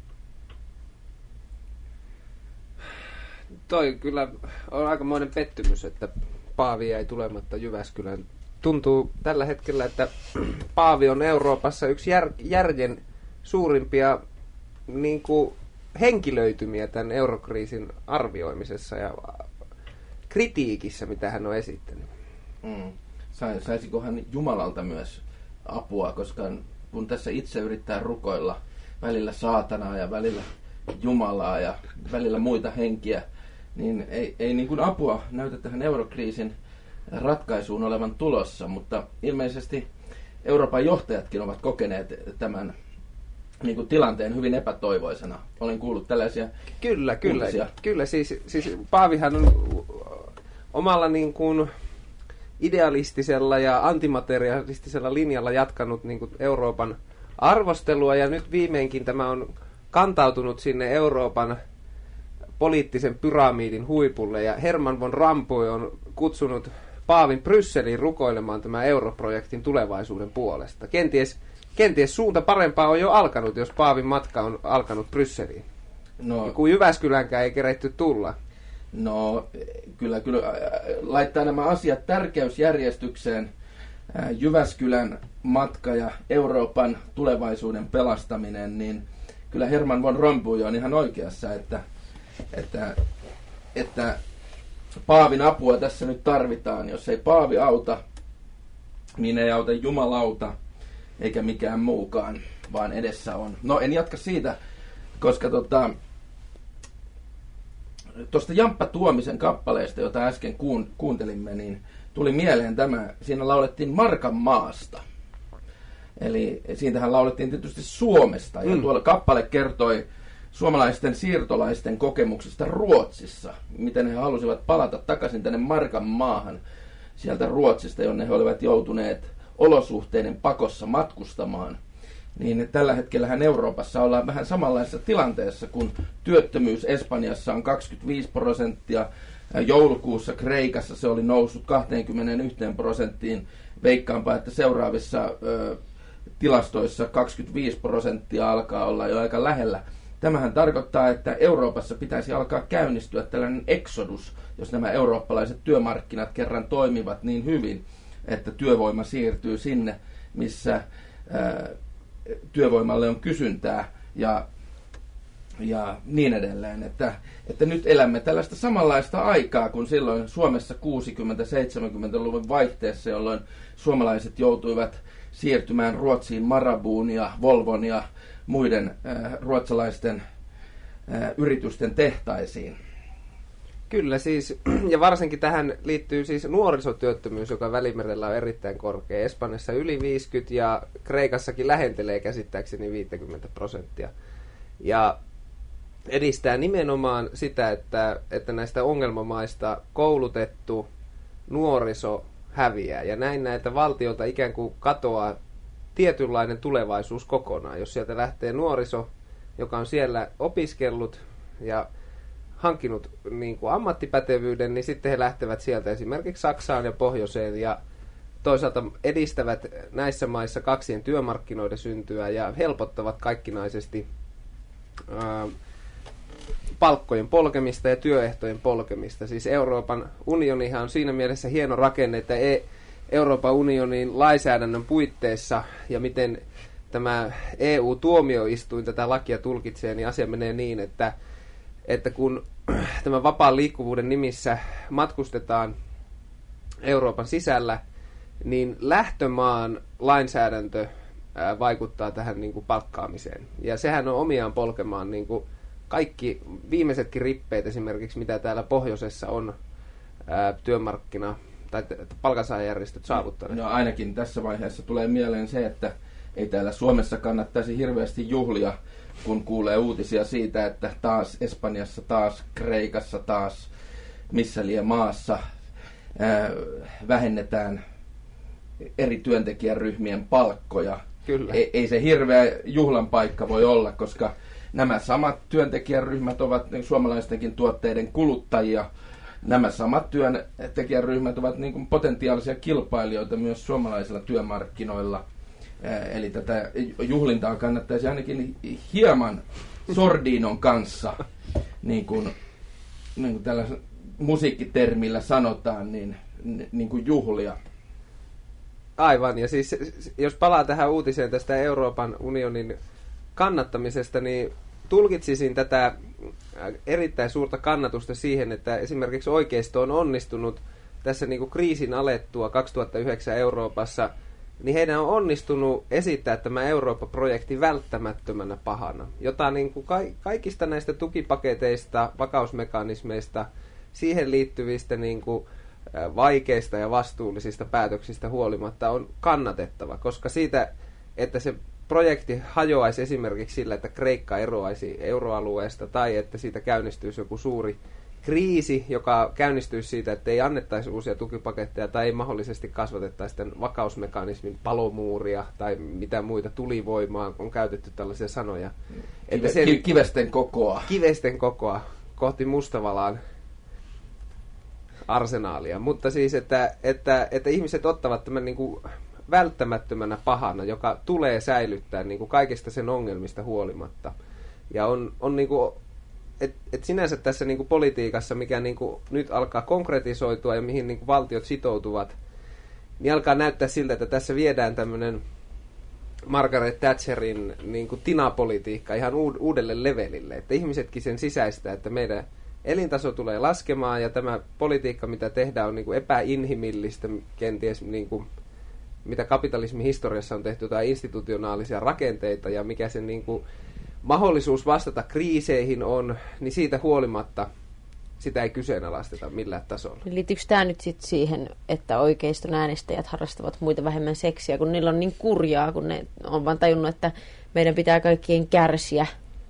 Toi kyllä on aikamoinen pettymys, että Paavi jäi tulematta Jyväskylään. Tuntuu tällä hetkellä, että Paavi on Euroopassa yksi järjen suurimpia niin kuin henkilöitymiä tämän eurokriisin arvioimisessa ja kritiikissä, mitä hän on esittänyt. Saisiko hän Jumalalta myös apua, koska kun tässä itse yrittää rukoilla välillä saatanaa ja välillä Jumalaa ja välillä muita henkiä, niin ei niin kuin apua näytä tähän eurokriisin ratkaisuun olevan tulossa, mutta ilmeisesti Euroopan johtajatkin ovat kokeneet tämän niin kuin tilanteen hyvin epätoivoisena. Olen kuullut tällaisia Kyllä, siis Paavihan on omalla niin kuin idealistisella ja antimaterialistisella linjalla jatkanut niin kuin Euroopan arvostelua, ja nyt viimeinkin tämä on kantautunut sinne Euroopan poliittisen pyramidin huipulle, ja Herman von Rompuy on kutsunut Paavin Brysseliin rukoilemaan tämän europrojektin tulevaisuuden puolesta. Kenties suunta parempaa on jo alkanut, jos Paavin matka on alkanut Brysseliin. No, kun Jyväskylänkään ei keretty tulla. No, kyllä laittaa nämä asiat tärkeysjärjestykseen. Jyväskylän matka ja Euroopan tulevaisuuden pelastaminen, niin kyllä Herman von Rompuy on ihan oikeassa, että Paavin apua tässä nyt tarvitaan. Jos ei Paavi auta, niin ei auta jumalauta eikä mikään muukaan, vaan edessä on. No, en jatka siitä, koska tuosta Jamppa Tuomisen kappaleesta, jota äsken kuuntelimme, niin tuli mieleen tämä. Siinä laulettiin Markan maasta. Eli siitähän laulettiin tietysti Suomesta. Ja tuolla kappale kertoi suomalaisten siirtolaisten kokemuksesta Ruotsissa. Miten he halusivat palata takaisin tänne Markan maahan sieltä Ruotsista, jonne he olivat joutuneet olosuhteiden pakossa matkustamaan. Niin tällä hetkellähän Euroopassa ollaan vähän samanlaisessa tilanteessa, kun työttömyys Espanjassa on 25%, joulukuussa Kreikassa se oli noussut 21%, veikkaanpa, että seuraavissa tilastoissa 25% alkaa olla jo aika lähellä. Tämähän tarkoittaa, että Euroopassa pitäisi alkaa käynnistyä tällainen exodus, jos nämä eurooppalaiset työmarkkinat kerran toimivat niin hyvin, että työvoima siirtyy sinne, missä työvoimalle on kysyntää ja niin edelleen. Että nyt elämme tällaista samanlaista aikaa kuin silloin Suomessa 60-70-luvun vaihteessa, jolloin suomalaiset joutuivat siirtymään Ruotsiin Marabuun ja Volvon ja muiden ruotsalaisten yritysten tehtaisiin. Kyllä siis, ja varsinkin tähän liittyy siis nuorisotyöttömyys, joka Välimerellä on erittäin korkea. Espanjassa yli 50 ja Kreikassakin lähentelee käsittääkseni 50%. Ja edistää nimenomaan sitä, että näistä ongelmamaista koulutettu nuoriso häviää. Ja näin näitä valtiolta ikään kuin katoaa tietynlainen tulevaisuus kokonaan. Jos sieltä lähtee nuoriso, joka on siellä opiskellut ja hankkinut niin kuin ammattipätevyyden, niin sitten he lähtevät sieltä esimerkiksi Saksaan ja Pohjoiseen ja toisaalta edistävät näissä maissa kaksien työmarkkinoiden syntyä ja helpottavat kaikkinaisesti palkkojen polkemista ja työehtojen polkemista. Siis Euroopan unionihan on siinä mielessä hieno rakenne, että Euroopan unionin lainsäädännön puitteissa ja miten tämä EU-tuomioistuin tätä lakia tulkitsee, niin asia menee niin, että kun tämän vapaan liikkuvuuden nimissä matkustetaan Euroopan sisällä, niin lähtömaan lainsäädäntö vaikuttaa tähän niin kuin palkkaamiseen. Ja sehän on omiaan polkemaan niin kuin kaikki viimeisetkin rippeet esimerkiksi, mitä täällä pohjoisessa on työmarkkina- tai palkansaajajärjestöt saavuttaneet. No ainakin tässä vaiheessa tulee mieleen se, että ei täällä Suomessa kannattaisi hirveästi juhlia, kun kuulee uutisia siitä, että taas Espanjassa, taas Kreikassa, taas missä lie maassa vähennetään eri työntekijäryhmien palkkoja. Kyllä. Ei se hirveä juhlan paikka voi olla, koska nämä samat työntekijäryhmät ovat suomalaistenkin tuotteiden kuluttajia. Nämä samat työntekijäryhmät ovat niin kuin potentiaalisia kilpailijoita myös suomalaisilla työmarkkinoilla. Eli tätä juhlintaa kannattaisi ainakin hieman sordinon kanssa, niin kuin tällä musiikkitermillä sanotaan, niin kuin juhlia. Aivan, ja siis jos palaa tähän uutiseen tästä Euroopan unionin kannattamisesta, niin tulkitsisin tätä erittäin suurta kannatusta siihen, että esimerkiksi oikeisto on onnistunut tässä niin kuin kriisin alettua 2009 Euroopassa, niin heidän on onnistunut esittää tämä Eurooppa-projekti välttämättömänä pahana, jota niin kuin kaikista näistä tukipaketeista, vakausmekanismeista, siihen liittyvistä niin kuin vaikeista ja vastuullisista päätöksistä huolimatta on kannatettava, koska siitä, että se projekti hajoaisi esimerkiksi sillä, että Kreikka eroaisi euroalueesta tai että siitä käynnistyisi joku suuri kriisi, joka käynnistyisi siitä, että ei annettaisi uusia tukipaketteja tai ei mahdollisesti kasvatettaisi tämän vakausmekanismin palomuuria tai mitä muita tulivoimaa, on käytetty tällaisia sanoja. Että Kivesten kokoa. Kivesten kokoa kohti Mustavalaan arsenaalia. Mutta siis, että ihmiset ottavat tämän niin kuin välttämättömänä pahana, joka tulee säilyttää niin kuin kaikista sen ongelmista huolimatta. Ja on niin kuin, et sinänsä tässä niin kuin politiikassa, mikä niin kuin nyt alkaa konkretisoitua ja mihin niin kuin valtiot sitoutuvat, niin alkaa näyttää siltä, että tässä viedään tämmöinen Margaret Thatcherin niin kuin tinapolitiikka ihan uudelle levelille. Että ihmisetkin sen sisäistää, että meidän elintaso tulee laskemaan ja tämä politiikka, mitä tehdään, on niin kuin epäinhimillistä kenties niin kuin mitä kapitalismin historiassa on tehty, tai institutionaalisia rakenteita, ja mikä sen niin kuin mahdollisuus vastata kriiseihin on, niin siitä huolimatta sitä ei kyseenalaisteta millään tasolla. Liittyykö tämä nyt sitten siihen, että oikeiston äänestäjät harrastavat muita vähemmän seksiä, kun niillä on niin kurjaa, kun ne on vaan tajunnut, että meidän pitää kaikkien kärsiä?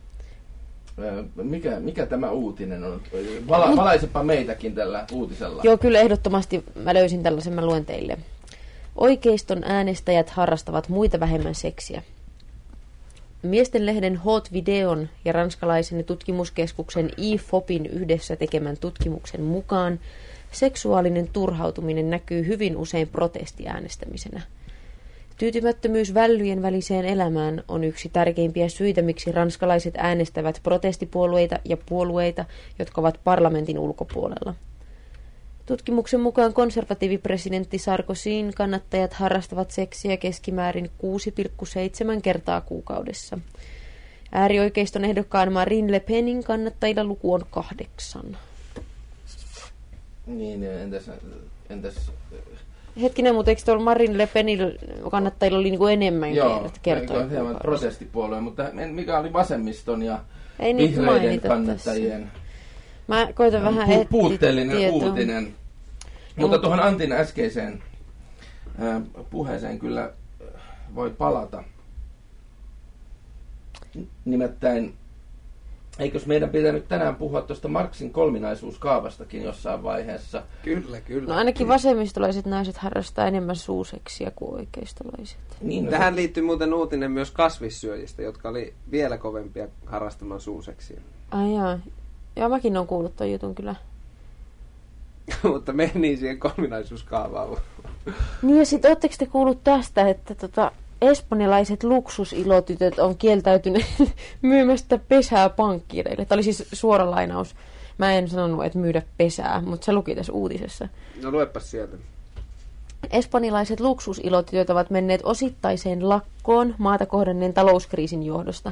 Mikä tämä uutinen on? Valaisepa meitäkin tällä uutisella. Joo, kyllä ehdottomasti mä löysin tällaisen, mä luen teille. Oikeiston äänestäjät harrastavat muita vähemmän seksiä. Miestenlehden Hot Videon ja ranskalaisen tutkimuskeskuksen IFOPin yhdessä tekemän tutkimuksen mukaan seksuaalinen turhautuminen näkyy hyvin usein protestiäänestämisenä. Tyytymättömyys vällyjen väliseen elämään on yksi tärkeimpiä syitä, miksi ranskalaiset äänestävät protestipuolueita ja puolueita, jotka ovat parlamentin ulkopuolella. Tutkimuksen mukaan konservatiivipresidentti Sarkozyn kannattajat harrastavat seksiä keskimäärin 6,7 kertaa kuukaudessa. Äärioikeiston ehdokkaan Marine Le Penin kannattajilla luku on 8. Niin, entäs... Hetkinen, mutta eikö tuolla Marine Le Penin kannattajilla oli niin kuin enemmän kertoa? Joo, hieman protestipuolue, mutta mikä oli vasemmiston ja vihreiden kannattajien? Tässä. Mä koitan vähän puutteellinen uutinen. Mutta tuohon Antin äskeiseen puheeseen kyllä voi palata. Nimittäin, eikös meidän pitänyt tänään puhua tuosta Marxin kolminaisuuskaavastakin jossain vaiheessa? Kyllä. No ainakin vasemmistolaiset naiset harrastaa enemmän suuseksia kuin oikeistolaiset. Niin, tähän liittyy muuten uutinen myös kasvissyöjistä, jotka oli vielä kovempia harrastamaan suuseksia. Ai jaa. Joo, mäkin olen kuullut ton jutun kyllä. Mutta meni siihen kolminaisuuskaavaan. Niin ja sitten ootteko te kuullut tästä, että espanjalaiset luksusilotytöt on kieltäytyneet myymästä pesää pankkiireille. Tämä oli siis suora lainaus. Mä en sanonut, että myydä pesää, mutta se luki tässä uutisessa. No luepas sieltä. Espanjalaiset luksusilotytöt ovat menneet osittaiseen lakkoon maata kohdanneen talouskriisin johdosta.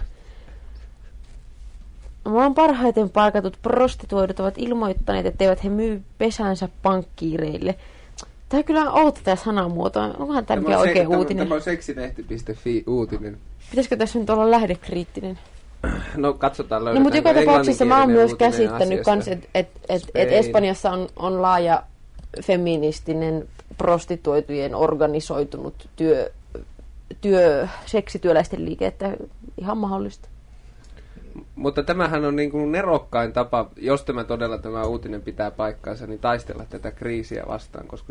Maan parhaiten palkatut prostituoidut ovat ilmoittaneet, etteivät he myy pesäänsä pankkiireille. Tämä kyllä on outo tämä sanamuoto. Onkohan tämä mikä oikein uutinen? Tämä on seksilehti.fi uutinen. Pitäisikö tässä nyt olla lähdekriittinen? No katsotaan löydetään. No mutta joka tapauksessa mä oon myös käsittänyt, että Espanjassa on laaja feministinen prostituoitujen organisoitunut seksityöläisten liike, että ihan mahdollista. Mutta tämähän on niin kuin nerokkain tapa, jos tämä uutinen pitää paikkaansa, niin taistella tätä kriisiä vastaan, koska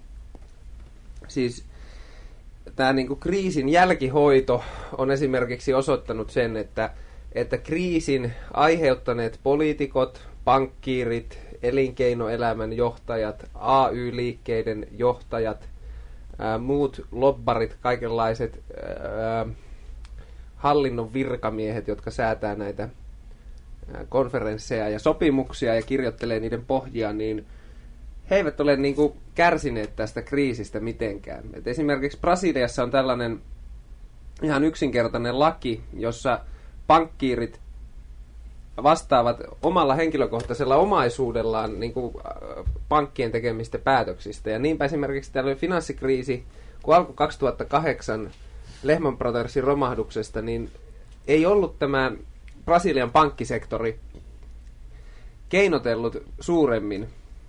siis tämä niin kuin kriisin jälkihoito on esimerkiksi osoittanut sen, että kriisin aiheuttaneet poliitikot, pankkiirit, elinkeinoelämän johtajat, AY-liikkeiden johtajat, muut lobbarit, kaikenlaiset hallinnon virkamiehet, jotka säätää näitä konferensseja ja sopimuksia ja kirjoittelee niiden pohjia, niin he eivät ole niin kuin kärsineet tästä kriisistä mitenkään. Et esimerkiksi Brasiliassa on tällainen ihan yksinkertainen laki, jossa pankkiirit vastaavat omalla henkilökohtaisella omaisuudellaan niin kuin pankkien tekemistä päätöksistä. Ja niinpä esimerkiksi tällainen finanssikriisi, kun alkoi 2008 Lehman Brothersin romahduksesta, niin ei ollut tämä Brasilian pankkisektori keinotellut suuremmin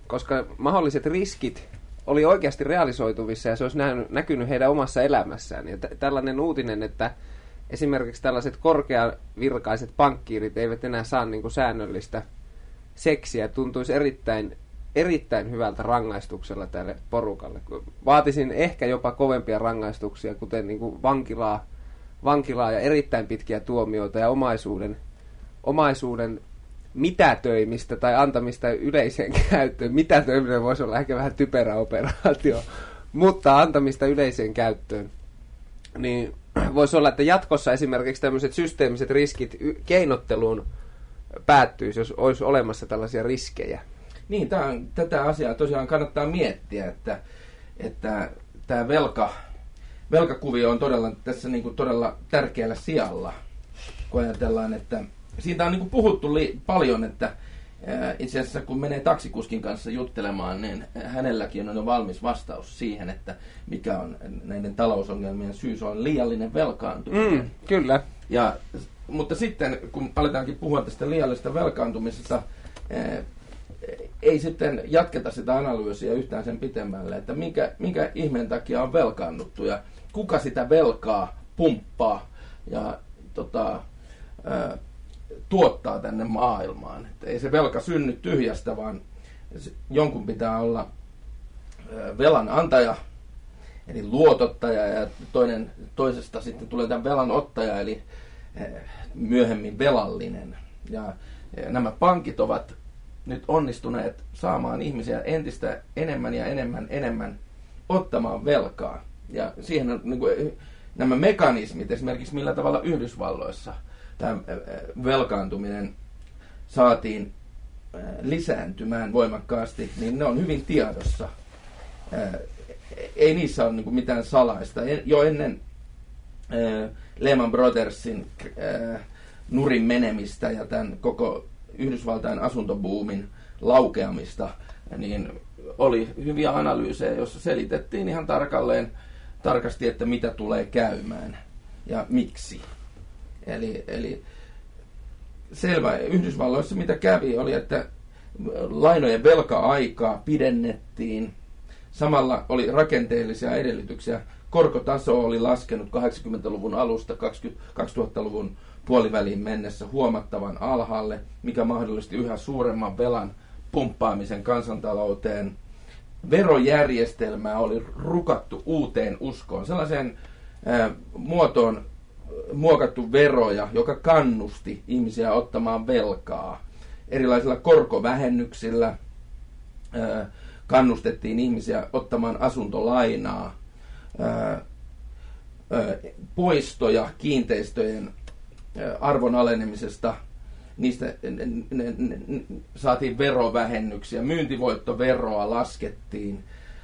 koska mahdolliset riskit oli oikeasti realisoituvissa ja se olisi näkynyt heidän omassa elämässään. Ja tällainen uutinen, että esimerkiksi tällaiset korkeavirkaiset pankkiirit eivät enää saa niin kuin säännöllistä seksiä, tuntuisi erittäin hyvältä rangaistuksella tälle porukalle. Vaatisin ehkä jopa kovempia rangaistuksia, kuten niin kuin vankilaa ja erittäin pitkiä tuomioita ja omaisuuden mitätöimistä tai antamista yleiseen käyttöön. Mitätöiminen voisi olla ehkä vähän typerä operaatio, mutta antamista yleiseen käyttöön. Niin voisi olla, että jatkossa esimerkiksi tämmöiset systeemiset riskit keinotteluun päättyisi, jos olisi olemassa tällaisia riskejä. Niin, tätä asiaa tosiaan kannattaa miettiä, että tämä velkakuvio on todella tässä niin kuin todella tärkeällä sijalla, kun ajatellaan, että siitä on niin kuin puhuttu paljon, että itse asiassa kun menee taksikuskin kanssa juttelemaan, niin hänelläkin on jo valmis vastaus siihen, että mikä on näiden talousongelmien syy, se on liiallinen velkaantuminen. Kyllä. Mutta sitten, kun aletaankin puhua tästä liiallisesta velkaantumisesta, ei sitten jatketa sitä analyysiä yhtään sen pitemmälle, että minkä ihmeen takia on velkaannuttu ja kuka sitä velkaa pumppaa ja tuottaa tänne maailmaan. Että ei se velka synny tyhjästä, vaan jonkun pitää olla velan antaja, eli luotottaja, ja toisesta sitten tulee tämän velan ottaja, eli myöhemmin velallinen. Ja nämä pankit ovat nyt onnistuneet saamaan ihmisiä entistä enemmän ja enemmän ottamaan velkaa. Ja siihen on niin kuin, nämä mekanismit, esimerkiksi millä tavalla Yhdysvalloissa tämä velkaantuminen saatiin lisääntymään voimakkaasti, niin ne on hyvin tiedossa. Ei niissä ole niin kuin mitään salaista. Jo ennen Lehman Brothersin nurin menemistä ja tämän koko Yhdysvaltain asuntobuumin laukeamista, niin oli hyviä analyysejä, joissa selitettiin ihan tarkasti, että mitä tulee käymään ja miksi. Eli selvä, Yhdysvalloissa mitä kävi oli, että lainojen velka-aikaa pidennettiin, samalla oli rakenteellisia edellytyksiä, korkotaso oli laskenut 80-luvun alusta 2000-luvun puoliväliin mennessä huomattavan alhaalle, mikä mahdollisti yhä suuremman velan pumppaamisen kansantalouteen. Verojärjestelmää oli rukattu uuteen uskoon, sellaiseen muotoon muokattu veroja, joka kannusti ihmisiä ottamaan velkaa. Erilaisilla korkovähennyksillä kannustettiin ihmisiä ottamaan asuntolainaa, poistoja kiinteistöjen arvon alenemisesta, niistä saatiin verovähennyksiä, myyntivoittoveroa laskettiin.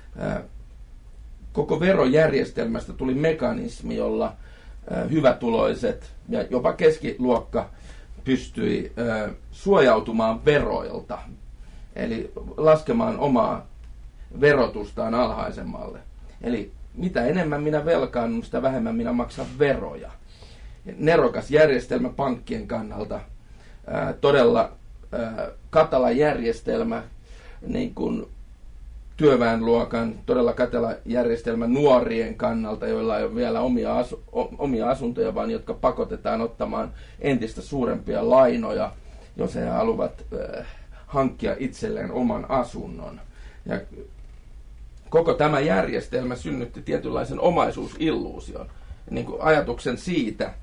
Koko verojärjestelmästä tuli mekanismi, jolla hyvätuloiset ja jopa keskiluokka pystyi suojautumaan veroilta, eli laskemaan omaa verotustaan alhaisemmalle. Eli mitä enemmän minä velkaannun, sitä vähemmän minä maksan veroja. Nerokas järjestelmä pankkien kannalta, todella katala järjestelmä, niin kuin työväenluokan, todella katala järjestelmä nuorien kannalta, joilla ei ole vielä omia asuntoja, vaan jotka pakotetaan ottamaan entistä suurempia lainoja, jos he haluavat hankkia itselleen oman asunnon. Ja koko tämä järjestelmä synnytti tietynlaisen omaisuusilluusion, niin kuin ajatuksen siitä,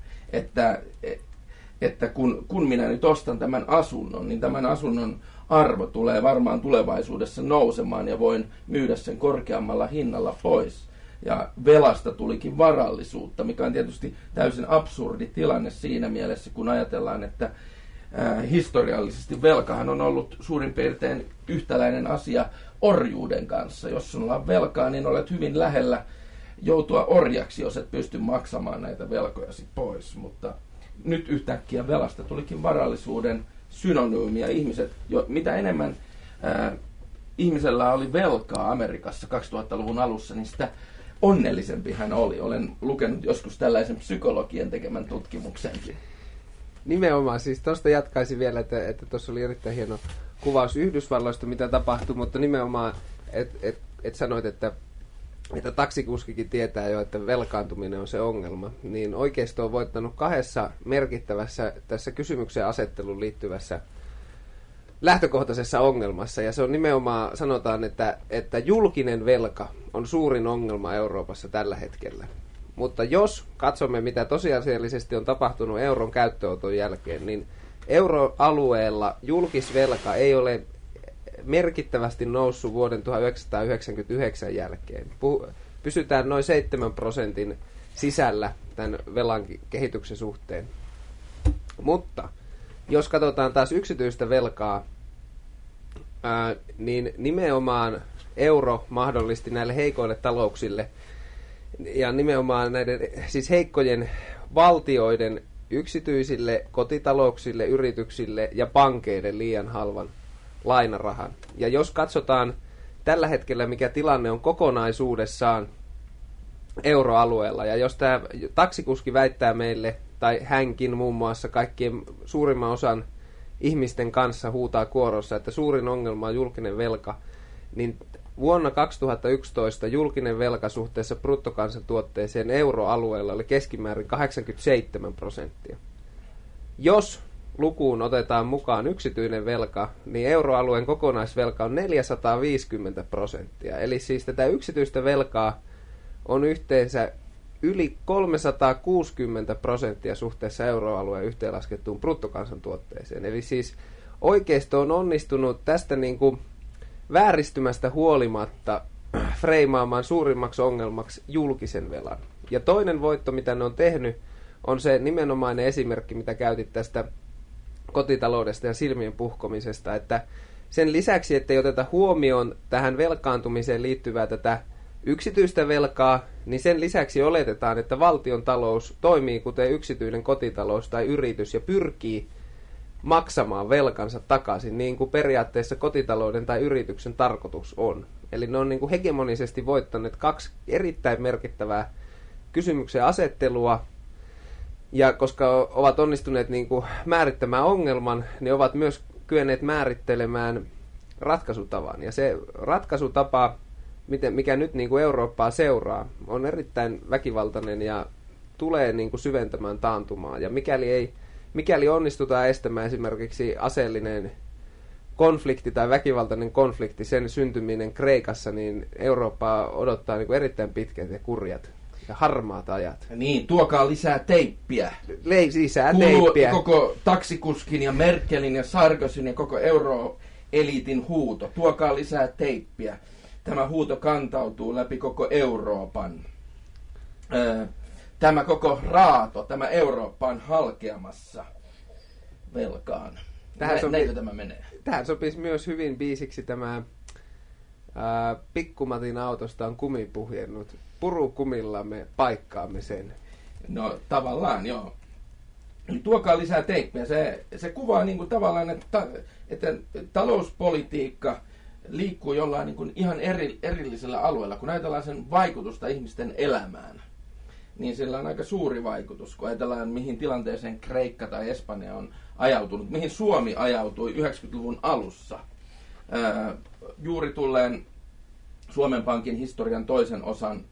että kun minä nyt ostan tämän asunnon, niin tämän asunnon arvo tulee varmaan tulevaisuudessa nousemaan ja voin myydä sen korkeammalla hinnalla pois. Ja velasta tulikin varallisuutta, mikä on tietysti täysin absurdi tilanne siinä mielessä, kun ajatellaan, että historiallisesti velkahan on ollut suurin piirtein yhtäläinen asia orjuuden kanssa. Jos sinulla on velkaa, niin olet hyvin lähellä joutua orjaksi, jos et pysty maksamaan näitä velkojasi pois. Mutta nyt yhtäkkiä velasta tulikin varallisuuden synonyymiä. Ihmiset, mitä enemmän ihmisellä oli velkaa Amerikassa 2000-luvun alussa, niin sitä onnellisempi hän oli. Olen lukenut joskus tällaisen psykologien tekemän tutkimuksenkin. Nimenomaan, siis tuosta jatkaisin vielä, että tuossa oli erittäin hieno kuvaus Yhdysvalloista, mitä tapahtui, mutta nimenomaan, että sanoit, että taksikuskikin tietää jo, että velkaantuminen on se ongelma, niin oikeisto on voittanut 2 merkittävässä tässä kysymyksen asetteluun liittyvässä lähtökohtaisessa ongelmassa, ja se on nimenomaan, sanotaan, että julkinen velka on suurin ongelma Euroopassa tällä hetkellä. Mutta jos katsomme, mitä tosiasiallisesti on tapahtunut euron käyttöönoton jälkeen, niin euroalueella julkisvelka ei ole merkittävästi noussut vuoden 1999 jälkeen. Pysytään noin 7% sisällä tämän velan kehityksen suhteen. Mutta jos katsotaan taas yksityistä velkaa, niin nimenomaan euro mahdollisti näille heikoille talouksille ja nimenomaan näiden siis heikkojen valtioiden yksityisille kotitalouksille, yrityksille ja pankeille liian halvan lainarahan. Ja jos katsotaan tällä hetkellä, mikä tilanne on kokonaisuudessaan euroalueella, ja jos tämä taksikuski väittää meille, tai hänkin muun muassa kaikkien suurimman osan ihmisten kanssa huutaa kuorossa, että suurin ongelma on julkinen velka, niin vuonna 2011 julkinen velka suhteessa bruttokansantuotteeseen euroalueella oli keskimäärin 87%. Jos lukuun otetaan mukaan yksityinen velka, niin euroalueen kokonaisvelka on 450%. Eli siis tätä yksityistä velkaa on yhteensä yli 360% suhteessa euroalueen yhteenlaskettuun bruttokansantuotteeseen. Eli siis oikeisto on onnistunut tästä niin kuin vääristymästä huolimatta freimaamaan suurimmaksi ongelmaksi julkisen velan. Ja toinen voitto, mitä ne on tehnyt, on se nimenomainen esimerkki, mitä käytit tästä kotitaloudesta ja silmien puhkomisesta, että sen lisäksi, ettei oteta huomioon tähän velkaantumiseen liittyvää tätä yksityistä velkaa, niin sen lisäksi oletetaan, että valtion talous toimii kuten yksityinen kotitalous tai yritys ja pyrkii maksamaan velkansa takaisin, niin kuin periaatteessa kotitalouden tai yrityksen tarkoitus on. Eli ne on niin kuin hegemonisesti voittaneet 2 erittäin merkittävää kysymyksen asettelua, ja koska ovat onnistuneet niin kuin määrittämään ongelman, niin ovat myös kyenneet määrittelemään ratkaisutavan. Ja se ratkaisutapa, mikä nyt niin kuin Eurooppaa seuraa, on erittäin väkivaltainen ja tulee niin kuin syventämään taantumaa. Ja mikäli onnistutaan estämään esimerkiksi aseellinen konflikti tai väkivaltainen konflikti, sen syntyminen Kreikassa, niin Eurooppaa odottaa niin kuin erittäin pitkät ja kurjat ja harmaat ajat. Niin, tuokaa lisää teippiä. Lisää teippiä. Koko taksikuskin ja Merkelin ja Sarkozyn ja koko euroeliitin huuto. Tuokaa lisää teippiä. Tämä huuto kantautuu läpi koko Euroopan. Tämä koko raato, tämä Eurooppa on halkeamassa velkaan. Näinkö tämä menee? Tähän sopisi myös hyvin biisiksi tämä Pikkumatin autosta on kumi puhjennut. Purukumillamme paikkaamme sen. No tavallaan joo. Tuokaa lisää teippiä. Se kuvaa niin kuin tavallaan, että talouspolitiikka liikkuu jollain niin kuin ihan erillisellä alueella. Kun ajatellaan sen vaikutusta ihmisten elämään, niin sillä on aika suuri vaikutus. Kun ajatellaan, mihin tilanteeseen Kreikka tai Espanja on ajautunut, mihin Suomi ajautui 90-luvun alussa. Juuri tulleen Suomen Pankin historian toisen osan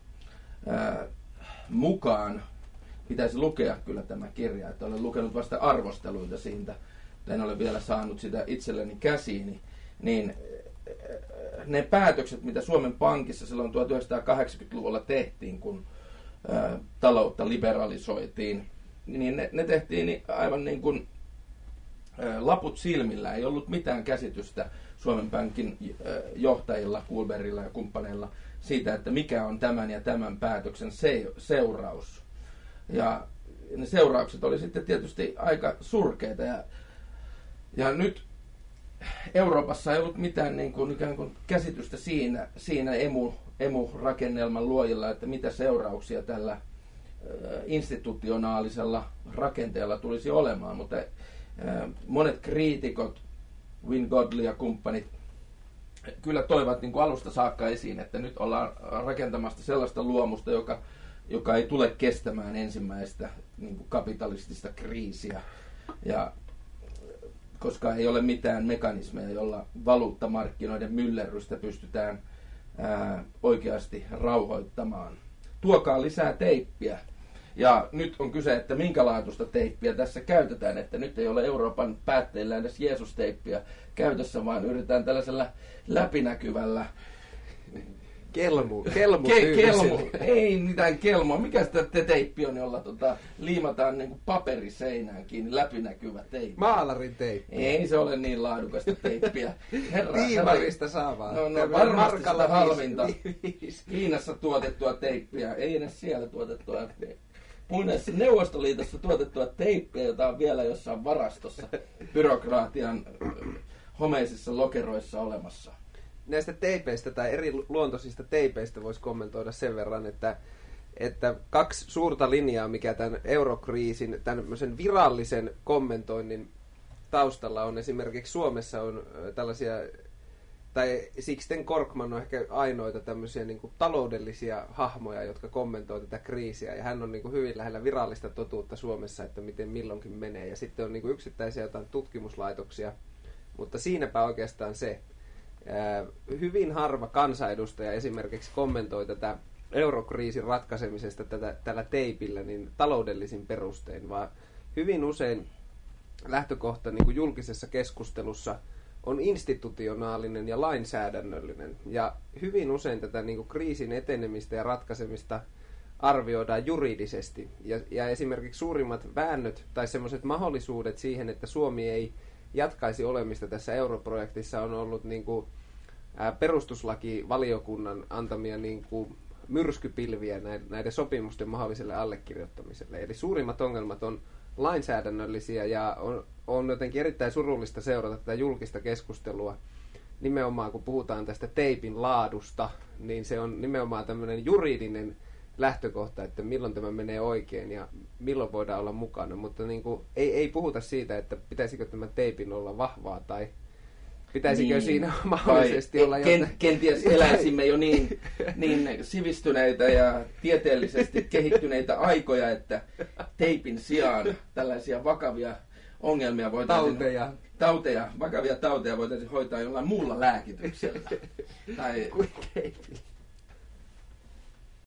mukaan pitäisi lukea kyllä tämä kirja, että olen lukenut vasta arvosteluita siitä, en ole vielä saanut sitä itselleni käsiini, niin ne päätökset, mitä Suomen Pankissa silloin 1980-luvulla tehtiin, kun taloutta liberalisoitiin, niin ne tehtiin aivan niin kuin laput silmillä. Ei ollut mitään käsitystä Suomen Pankin johtajilla, Kuhlbergilla ja kumppaneilla siitä, että mikä on tämän ja tämän päätöksen seuraus. Ja ne seuraukset oli sitten tietysti aika surkeita. Ja nyt Euroopassa ei ollut mitään niin kuin, ikään kuin käsitystä siinä emu-rakennelman luojilla, että mitä seurauksia tällä institutionaalisella rakenteella tulisi olemaan. Mutta monet kriitikot, Win Godley ja kumppanit, kyllä toivat niin kuin alusta saakka esiin, että nyt ollaan rakentamasta sellaista luomusta, joka ei tule kestämään ensimmäistä niin kuin kapitalistista kriisiä. Ja koska ei ole mitään mekanismeja, jolla valuuttamarkkinoiden myllerrystä pystytään oikeasti rauhoittamaan. Tuokaa lisää teippiä. Ja nyt on kyse, että minkälaatuista teippiä tässä käytetään, että nyt ei ole Euroopan päätteillä edes Jeesus-teippiä käytössä, vaan yritetään tällaisella läpinäkyvällä Kelmu. Ei mitään kelmoa. Mikä sitä teippi on, jolla liimataan niin kuin paperiseinään kiinni, läpinäkyvä teippi? Maalarin teippi. Ei se ole niin laadukasta teippiä. Tiimarista saa vaan. No varmasti sitä halvinta. Kiinassa tuotettua teippiä, ei edes siellä tuotettua teippiä. Muinaisessa Neuvostoliitossa tuotettua teippiä, jota on vielä jossain varastossa byrokraatian homeisissa lokeroissa olemassa. Näistä teipeistä tai eri luontoisista teipeistä voisi kommentoida sen verran, että kaksi suurta linjaa, mikä tämän eurokriisin, tämmöisen virallisen kommentoinnin taustalla on. Esimerkiksi Suomessa on tällaisia, tai Sixten Korkman on ehkä ainoita tämmöisiä niin kuin taloudellisia hahmoja, jotka kommentoi tätä kriisiä. Ja hän on niin kuin hyvin lähellä virallista totuutta Suomessa, että miten milloinkin menee. Ja sitten on niin kuin yksittäisiä jotain tutkimuslaitoksia, mutta siinäpä oikeastaan se. Hyvin harva kansanedustaja esimerkiksi kommentoi tätä eurokriisin ratkaisemisesta tällä teipillä niin taloudellisin perustein, vaan hyvin usein lähtökohta niin kuin julkisessa keskustelussa on institutionaalinen ja lainsäädännöllinen. Ja hyvin usein tätä niin kuin kriisin etenemistä ja ratkaisemista arvioidaan juridisesti. Ja esimerkiksi suurimmat väännöt tai semmoiset mahdollisuudet siihen, että Suomi ei jatkaisi olemista tässä europrojektissa, on ollut niin kuin perustuslakivaliokunnan antamia niin kuin myrskypilviä näiden sopimusten mahdolliselle allekirjoittamiselle. Eli suurimmat ongelmat on lainsäädännöllisiä ja on jotenkin erittäin surullista seurata tätä julkista keskustelua. Nimenomaan kun puhutaan tästä teipin laadusta, niin se on nimenomaan tämmöinen juridinen lähtökohta, että milloin tämä menee oikein ja milloin voidaan olla mukana. Mutta niin kuin, ei puhuta siitä, että pitäisikö tämän teipin olla vahvaa tai pitäisikö niin, siinä mahdollisesti olla jotain. Kenties eläisimme jo niin sivistyneitä ja tieteellisesti kehittyneitä aikoja, että teipin sijaan tällaisia vakavia ongelmia voitaisiin vakavia tauteja voitaisiin hoitaa jollain muulla lääkityksellä. Tai